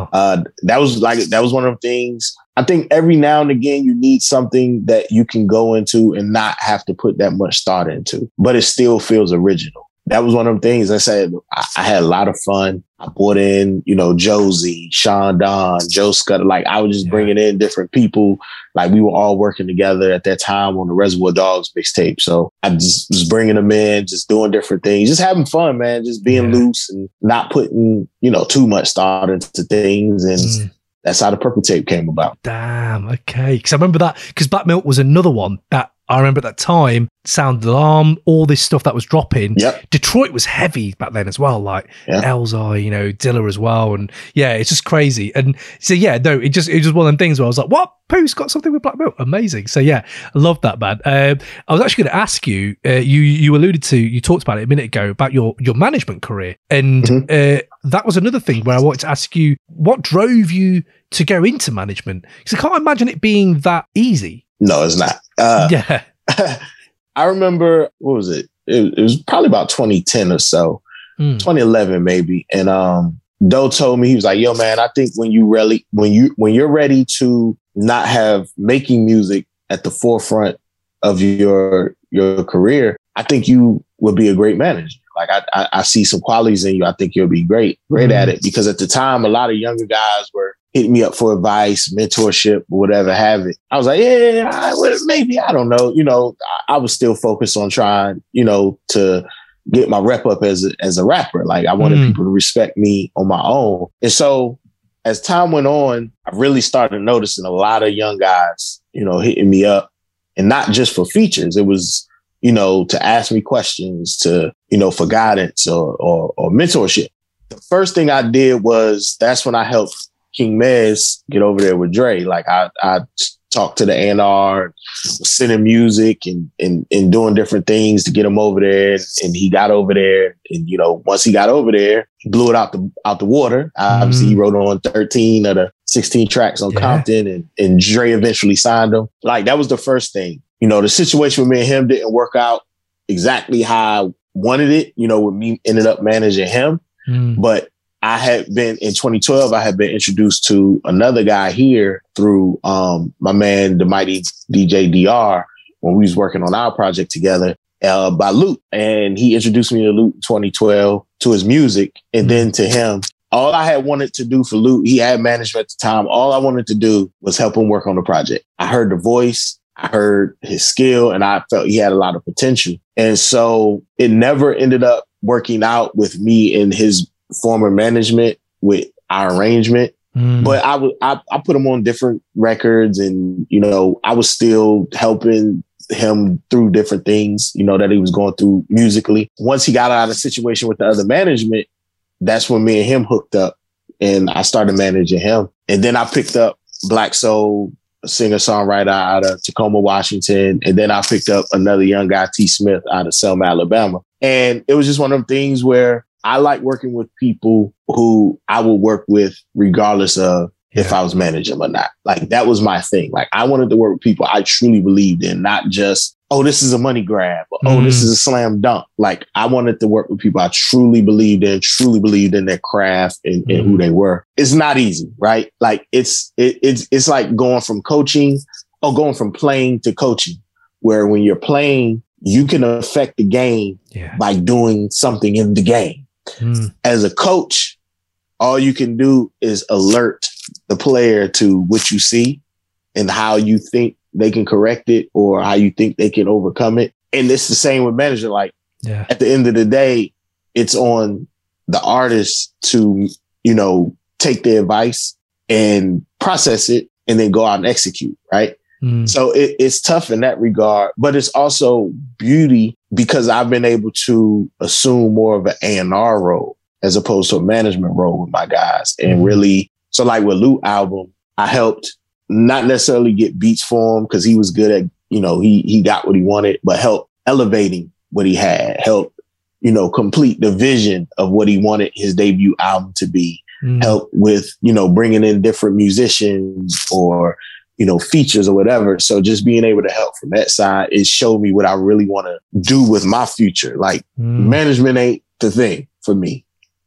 [SPEAKER 2] that was one of the things. I think every now and again, you need something that you can go into and not have to put that much thought into, but it still feels original. That was one of the things I said. I had a lot of fun. I brought in, Josie, Sean Don, Joe Scudder. Like, I was just bringing in different people. Like, we were all working together at that time on the Reservoir Dogs mixtape. So I just was bringing them in, just doing different things, just having fun, man, just being loose and not putting, too much thought into things. And that's how the Purple Tape came about.
[SPEAKER 1] Damn. Okay. Because I remember that, because Black Milk was another one that I remember at that time, Sound Alarm, all this stuff that was dropping.
[SPEAKER 2] Yep.
[SPEAKER 1] Detroit was heavy back then as well, like Elzai, Dilla as well. And yeah, it's just crazy. And so, it just one of them things where I was like, what? Pooh's got something with Black Milk. Amazing. So yeah, I love that, man. I was actually going to ask you, you talked about it a minute ago about your management career. And that was another thing where I wanted to ask you, what drove you to go into management? Because I can't imagine it being that easy.
[SPEAKER 2] No, it's not. I remember, what was it? It was probably about 2010 or so, 2011 maybe. And Doe told me, he was like, yo, man, I think when you're ready to not have making music at the forefront of your career, I think you would be a great manager. Like, I see some qualities in you. I think you'll be great at it. Because at the time, a lot of younger guys were hitting me up for advice, mentorship, or whatever have it. I was like, maybe, I don't know. I was still focused on trying, to get my rep up as a rapper. Like, I wanted people to respect me on my own. And so as time went on, I really started noticing a lot of young guys, hitting me up, and not just for features. It was, to ask me questions, to, for guidance or mentorship. The first thing I did that's when I helped King Mez get over there with Dre. Like, I talked to the A&R, sending music and doing different things to get him over there. And he got over there. And, once he got over there, he blew it out the water. Obviously, he wrote on 13 of the 16 tracks on Compton, and Dre eventually signed him. Like, that was the first thing. The situation with me and him didn't work out exactly how I wanted it, with me ended up managing him. But I had been, in 2012, I had been introduced to another guy here through my man, the mighty DJ DR, when we was working on our project together, by Luke. And he introduced me to Luke in 2012, to his music, and then to him. All I had wanted to do for Luke, he had management at the time. All I wanted to do was help him work on the project. I heard the voice, I heard his skill, and I felt he had a lot of potential. And so it never ended up working out with me and his former management with our arrangement. But I put him on different records, and, I was still helping him through different things, you know, that he was going through musically. Once he got out of the situation with the other management, that's when me and him hooked up and I started managing him. And then I picked up Black Soul, a singer-songwriter out of Tacoma, Washington. And then I picked up another young guy, T. Smith, out of Selma, Alabama. And it was just one of them things where I like working with people who I would work with regardless of if I was managing them or not. Like, that was my thing. Like, I wanted to work with people I truly believed in, not just, oh, this is a money grab, or, oh, this is a slam dunk. Like, I wanted to work with people I truly believed in their craft and who they were. It's not easy, right? Like, it's like going from playing to coaching, where when you're playing, you can affect the game by doing something in the game. As a coach, all you can do is alert the player to what you see and how you think they can correct it or how you think they can overcome it. And it's the same with manager. Like, at the end of the day, it's on the artist to, you know, take the advice and process it and then go out and execute, right? So it's tough in that regard, but it's also beauty because I've been able to assume more of an A&R role as opposed to a management role with my guys. And really, so like with Lute album, I helped not necessarily get beats for him because he was good at, you know, he got what he wanted, but help elevating what he had, help, you know, complete the vision of what he wanted his debut album to be, help with, you know, bringing in different musicians or, you know, features or whatever. So just being able to help from that side, it showed me what I really want to do with my future. Like management ain't the thing for me.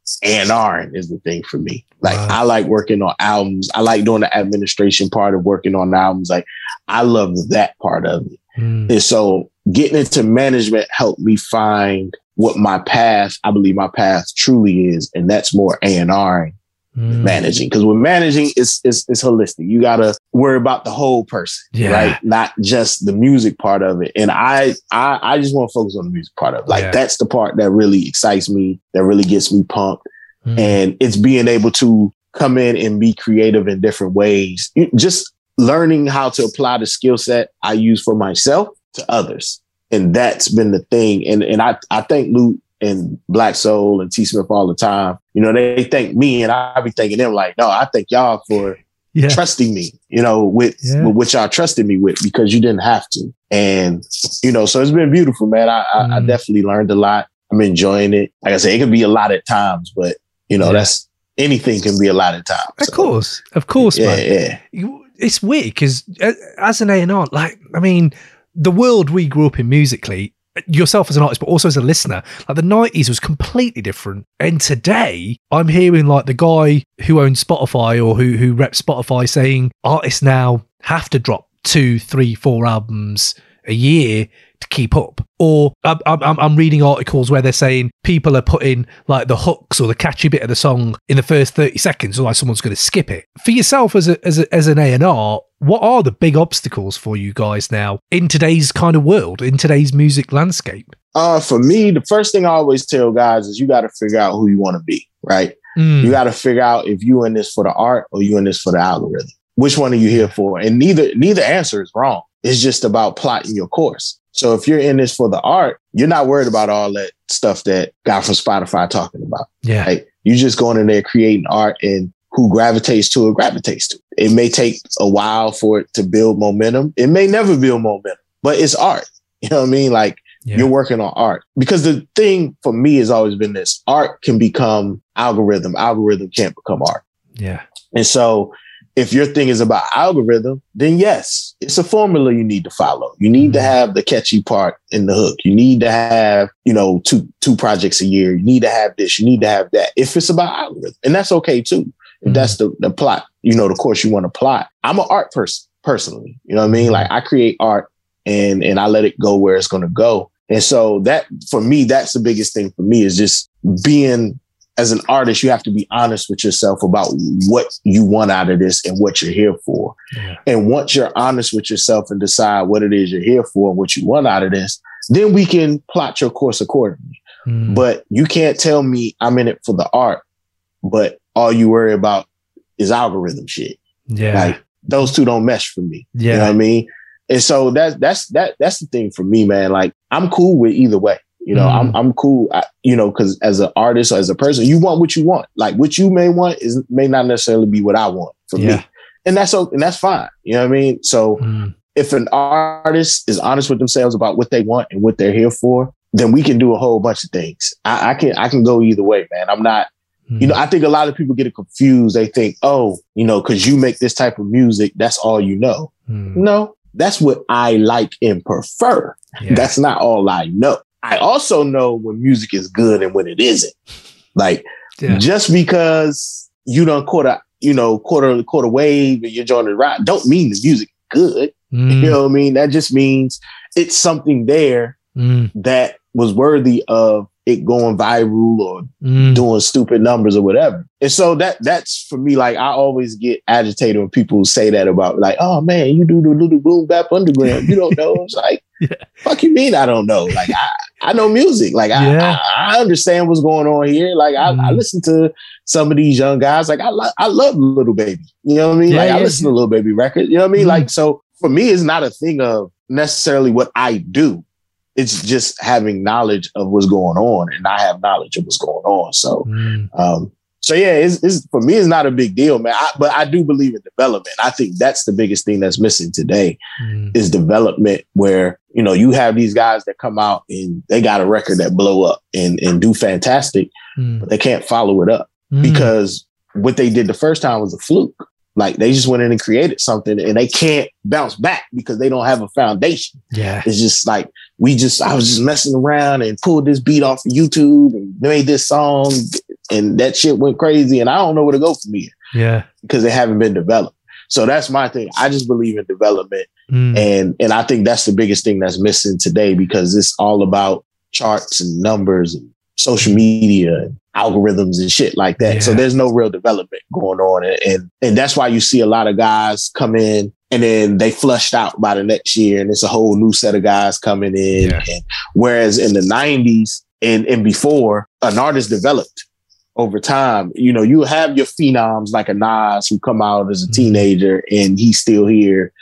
[SPEAKER 2] A&R is the thing for me. Like, I like working on albums. I like doing the administration part of working on albums. Like, I love that part of it. And so getting into management helped me find what my path, I believe my path truly is. And that's more A&R managing. Because with managing, it's holistic. You got to worry about the whole person, right? Not just the music part of it. And I just want to focus on the music part of it. Like, that's the part that really excites me, that really gets me pumped. And it's being able to come in and be creative in different ways. Just learning how to apply the skill set I use for myself to others. And that's been the thing. And I thank Lute and Black Soul and T. Smith all the time. You know, they thank me and I be thanking them like, no, I thank y'all for trusting me, you know, with what y'all trusted me with, because you didn't have to. And, you know, so it's been beautiful, man. I definitely learned a lot. I'm enjoying it. Like I said, it can be a lot at times, but, you know, that's anything can be a lot of times.
[SPEAKER 1] Of course, man. It's weird because as an A&R, like, I mean, the world we grew up in musically, yourself as an artist, but also as a listener, like the 90s was completely different. And today I'm hearing like the guy who owns Spotify or who reps Spotify saying artists now have to drop 2, 3, 4 albums a year to keep up. Or I'm reading articles where they're saying people are putting like the hooks or the catchy bit of the song in the first 30 seconds, or like someone's going to skip it. For yourself as an A&R, what are the big obstacles for you guys now in today's kind of world, in today's music landscape?
[SPEAKER 2] For me, the first thing I always tell guys is you got to figure out who you want to be, right? You got to figure out if you in this for the art or you in this for the algorithm. Which one are you here for? And neither answer is wrong. It's just about plotting your course. So if you're in this for the art, you're not worried about all that stuff that guy from Spotify talking about.
[SPEAKER 1] Yeah.
[SPEAKER 2] Right? You're just going in there creating art, and who gravitates to it, gravitates to it. It may take a while for it to build momentum. It may never build momentum, but it's art. You know what I mean? Like, you're working on art. Because the thing for me has always been this: art can become algorithm. Algorithm can't become art.
[SPEAKER 1] Yeah.
[SPEAKER 2] And so if your thing is about algorithm, then yes, it's a formula you need to follow. You need to have the catchy part in the hook. You need to have, you know, two projects a year. You need to have this. You need to have that. If it's about algorithm, and that's okay too. If that's the plot, you know, the course you want to plot. I'm an art person personally. You know what I mean? Like, I create art and I let it go where it's going to go. And so that, for me, that's the biggest thing for me, is just being, as an artist, you have to be honest with yourself about what you want out of this and what you're here for. Yeah. And once you're honest with yourself and decide what it is you're here for and what you want out of this, then we can plot your course accordingly. But you can't tell me I'm in it for the art, but all you worry about is algorithm shit.
[SPEAKER 1] Yeah.
[SPEAKER 2] Like, those two don't mesh for me.
[SPEAKER 1] Yeah.
[SPEAKER 2] You know what I mean? And so that's the thing for me, man. Like, I'm cool with either way. You know, I'm cool, because as an artist or as a person, you want what you want. Like, what you may want may not necessarily be what I want for me. And that's fine. You know what I mean? So if an artist is honest with themselves about what they want and what they're here for, then we can do a whole bunch of things. I can go either way, man. I'm not, I think a lot of people get it confused. They think, because you make this type of music, that's all you know. No, that's what I like and prefer. Yeah. That's not all I know. I also know when music is good and when it isn't. Like, just because you done quarter wave and you're joining the ride, don't mean the music is good. You know what I mean? That just means it's something there that was worthy of it going viral or doing stupid numbers or whatever. And so that's for me, like, I always get agitated when people say that about, like, oh man, you do the little boom bap underground. You don't know. It's like, fuck you mean I don't know? Like, I know music. Like, I understand what's going on here. Like, I listen to some of these young guys. Like, I love Lil Baby. You know what I mean? I listen to Lil Baby records. You know what I mean? Like, so for me, it's not a thing of necessarily what I do. It's just having knowledge of what's going on, and I have knowledge of what's going on. So, it's for me, it's not a big deal, man. But I do believe in development. I think that's the biggest thing that's missing today is development, where, you have these guys that come out and they got a record that blow up and do fantastic, but they can't follow it up because what they did the first time was a fluke. Like, they just went in and created something and they can't bounce back because they don't have a foundation. Yeah. It's just like, I was just messing around and pulled this beat off of YouTube and made this song and that shit went crazy and I don't know where to go from here. Yeah. Because they haven't been developed. So that's my thing. I just believe in development. And I think that's the biggest thing that's missing today, because it's all about charts and numbers and social media and algorithms and shit like that. Yeah. So there's no real development going on. And that's why you see a lot of guys come in and then they flushed out by the next year and it's a whole new set of guys coming in. Yeah. And whereas in the 90s and before, an artist developed over time. You have your phenoms like a Nas who come out as a teenager and he's still here,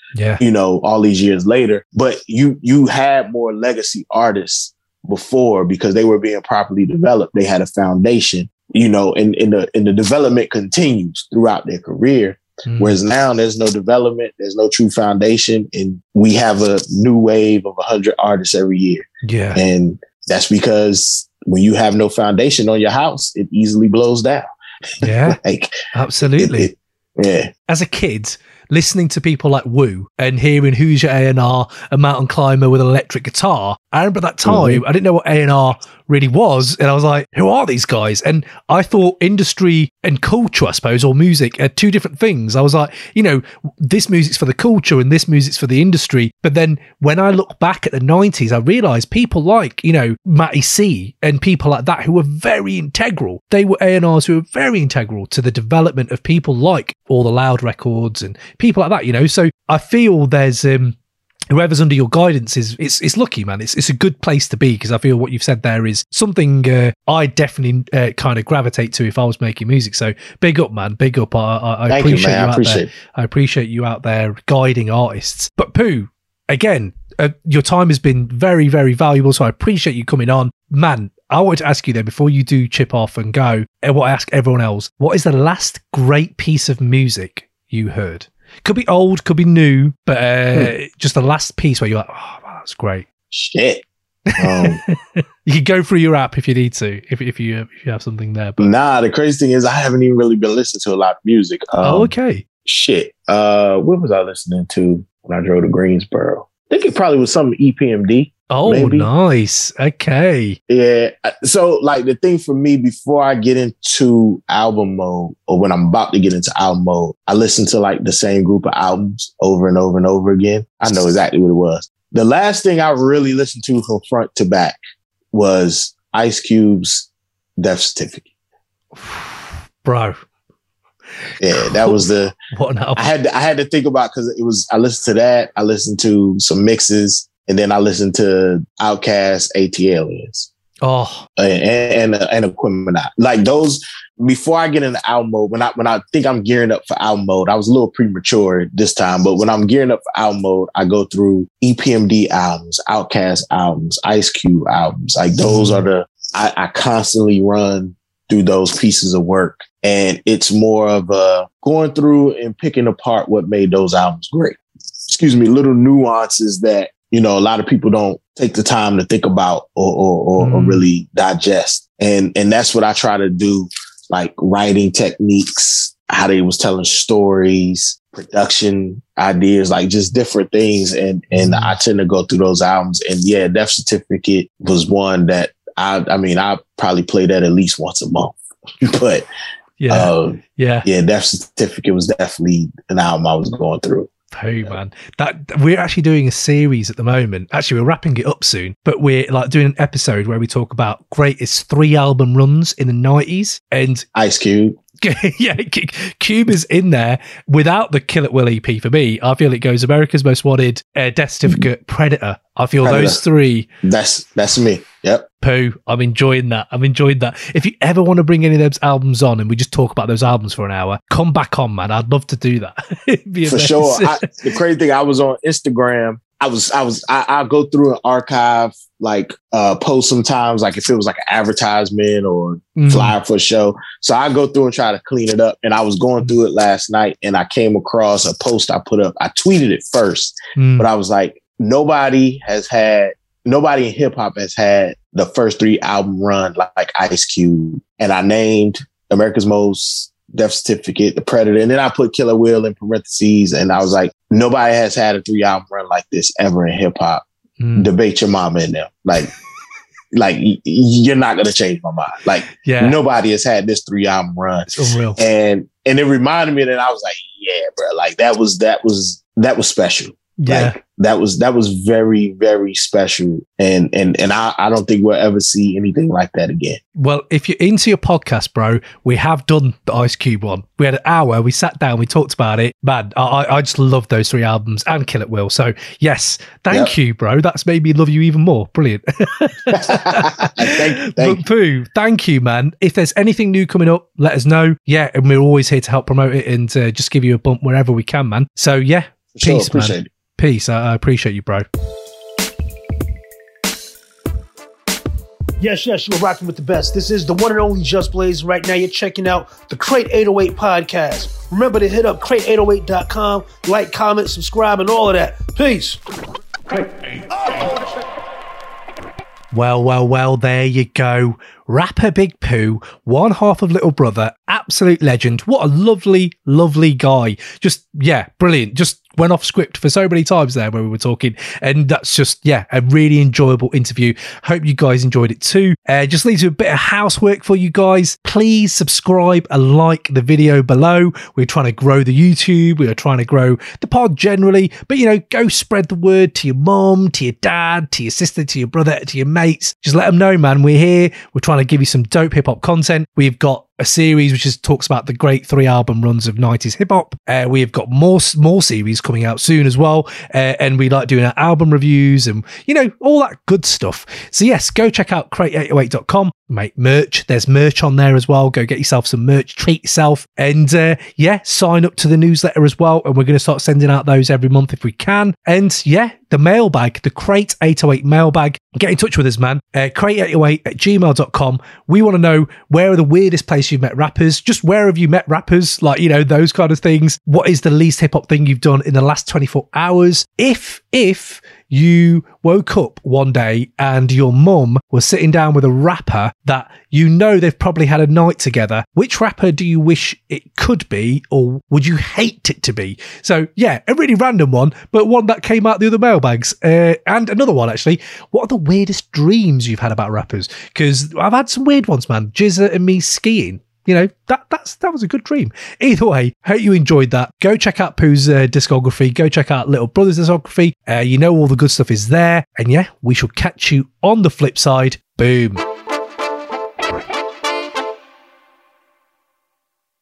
[SPEAKER 2] all these years later. But you had more legacy artists before because they were being properly developed. They had a foundation, and the development continues throughout their career. Whereas now there's no development, there's no true foundation, and we have a new wave of 100 artists every year. Yeah. And that's because when you have no foundation on your house, it easily blows down. Yeah,
[SPEAKER 1] absolutely. As a kid, listening to people like Wu and hearing Who's Your A&R, a mountain climber with an electric guitar, I remember that time, I didn't know what A&R really was. And I was like, who are these guys? And I thought industry and culture, I suppose, or music are two different things. I was like, this music's for the culture and this music's for the industry. But then when I look back at the 90s, I realized people like, Matty C and people like that who were very integral. They were A&Rs who were very integral to the development of people like All the Loud Records and people like that, So I feel there's whoever's under your guidance it's lucky, man. It's a good place to be, because I feel what you've said there is something I definitely kind of gravitate to if I was making music. So big up, man. Big up. I appreciate you out there. I appreciate you out there guiding artists. But Pooh, again, your time has been very, very valuable. So I appreciate you coming on, man. I wanted to ask you then, before you do chip off and go, and what I ask everyone else, what is the last great piece of music you heard? Could be old, could be new, but just the last piece where you're like, oh, wow, that's great.
[SPEAKER 2] Shit.
[SPEAKER 1] You can go through your app if you need to, if you have something there. But
[SPEAKER 2] the crazy thing is I haven't even really been listening to a lot of music.
[SPEAKER 1] Okay.
[SPEAKER 2] Shit. What was I listening to when I drove to Greensboro? I think it probably was some EPMD.
[SPEAKER 1] Oh, maybe. Nice. Okay.
[SPEAKER 2] Yeah. So like the thing for me, before I get into album mode, or when I'm about to get into album mode, I listen to like the same group of albums over and over and over again. I know exactly what it was. The last thing I really listened to from front to back was Ice Cube's Death Certificate.
[SPEAKER 1] Bro.
[SPEAKER 2] Yeah, that was the
[SPEAKER 1] what an album.
[SPEAKER 2] I had to think about, because I listened to that, I listened to some mixes, and then I listened to Outkast, AT Aliens. and Aquemini. Like those, before I get into album mode, when I think I'm gearing up for album mode, I was a little premature this time, but when I'm gearing up for album mode, I go through EPMD albums, Outkast albums, Ice Cube albums. Like those are I constantly run through those pieces of work. And it's more of going through and picking apart what made those albums great. Excuse me, little nuances that, a lot of people don't take the time to think about or really digest. And that's what I try to do, like writing techniques, how they was telling stories, production ideas, like just different things. And I tend to go through those albums. And yeah, Death Certificate was one that I probably play that at least once a month. But Death Certificate was definitely an album I was going through.
[SPEAKER 1] Oh man, that we're actually doing a series at the moment. Actually, we're wrapping it up soon, but we're like doing an episode where we talk about greatest 3 album runs in the 90s. And
[SPEAKER 2] Ice Cube.
[SPEAKER 1] Yeah, Cube is in there without the Kill It Will EP for me. I feel it goes America's Most Wanted, Death Certificate, Predator. I feel those 3.
[SPEAKER 2] That's me. Yep.
[SPEAKER 1] Pooh, I'm enjoying that. If you ever want to bring any of those albums on and we just talk about those albums for an hour, come back on, man. I'd love to do that.
[SPEAKER 2] For sure. The crazy thing, I was on Instagram. I'll go through an archive, like post sometimes, like if it was like an advertisement or flyer for a show. So I go through and try to clean it up. And I was going through it last night and I came across a post I put up. I tweeted it first, but I was like, nobody in hip hop has had the first 3 album run like Ice Cube. And I named America's Most, Death Certificate, The Predator, and then I put Killer Will in parentheses. And I was like, nobody has had a 3 album run like this ever in hip hop. Debate your mama in there. Like you're not going to change my mind. Like nobody has had this 3 album run.
[SPEAKER 1] It's unreal.
[SPEAKER 2] And it reminded me that I was like, yeah, bro, like that was special.
[SPEAKER 1] Yeah.
[SPEAKER 2] Like that was very, very special. And I don't think we'll ever see anything like that again.
[SPEAKER 1] Well, if you're into your podcast, bro, we have done the Ice Cube one. We had an hour, we sat down, we talked about it. Man, I just love those 3 albums and Kill It Will. So yes, thank you, bro. That's made me love you even more. Brilliant. Pooh, thank you, man. If there's anything new coming up, let us know. Yeah, and we're always here to help promote it and just give you a bump wherever we can, man. So yeah, peace, man. Peace. I appreciate you, bro.
[SPEAKER 17] Yes, you are rocking with the best. This is the one and only Just Blaze. Right now, you're checking out the Crate 808 podcast. Remember to hit up crate808.com, like, comment, subscribe, and all of that. Peace.
[SPEAKER 1] Well, there you go. Rapper Big Pooh, one half of Little Brother, absolute legend. What a lovely, lovely guy. Just, brilliant. Just went off script for so many times there when we were talking. And that's just, a really enjoyable interview. Hope you guys enjoyed it too. Just leaves you a bit of housework for you guys. Please subscribe and like the video below. We're trying to grow the YouTube. We are trying to grow the pod generally. But, go spread the word to your mom, to your dad, to your sister, to your brother, to your mates. Just let them know, man. We're here. We're trying to give you some dope hip hop content. We've got a series which talks about the great 3 album runs of 90s hip hop. We have got more series coming out soon as well. And we like doing our album reviews and, all that good stuff. So yes, go check out crate808.com. Make merch. There's merch on there as well. Go get yourself some merch, treat yourself. And sign up to the newsletter as well. And we're going to start sending out those every month if we can. And the mailbag, the Crate 808 mailbag. Get in touch with us, man. Crate808@gmail.com. We want to know, where are the weirdest places you've met rappers? Just where have you met rappers? Like, those kind of things. What is the least hip hop thing you've done in the last 24 hours? If you woke up one day and your mum was sitting down with a rapper that they've probably had a night together, which rapper do you wish it could be, or would you hate it to be? So a really random one, but one that came out the other mailbags. And another one, actually, what are the weirdest dreams you've had about rappers? Because I've had some weird ones, man. Jizza and me skiing. That was a good dream. Either way, hope you enjoyed that. Go check out Pooh's discography. Go check out Little Brother's discography. All the good stuff is there. And we shall catch you on the flip side. Boom.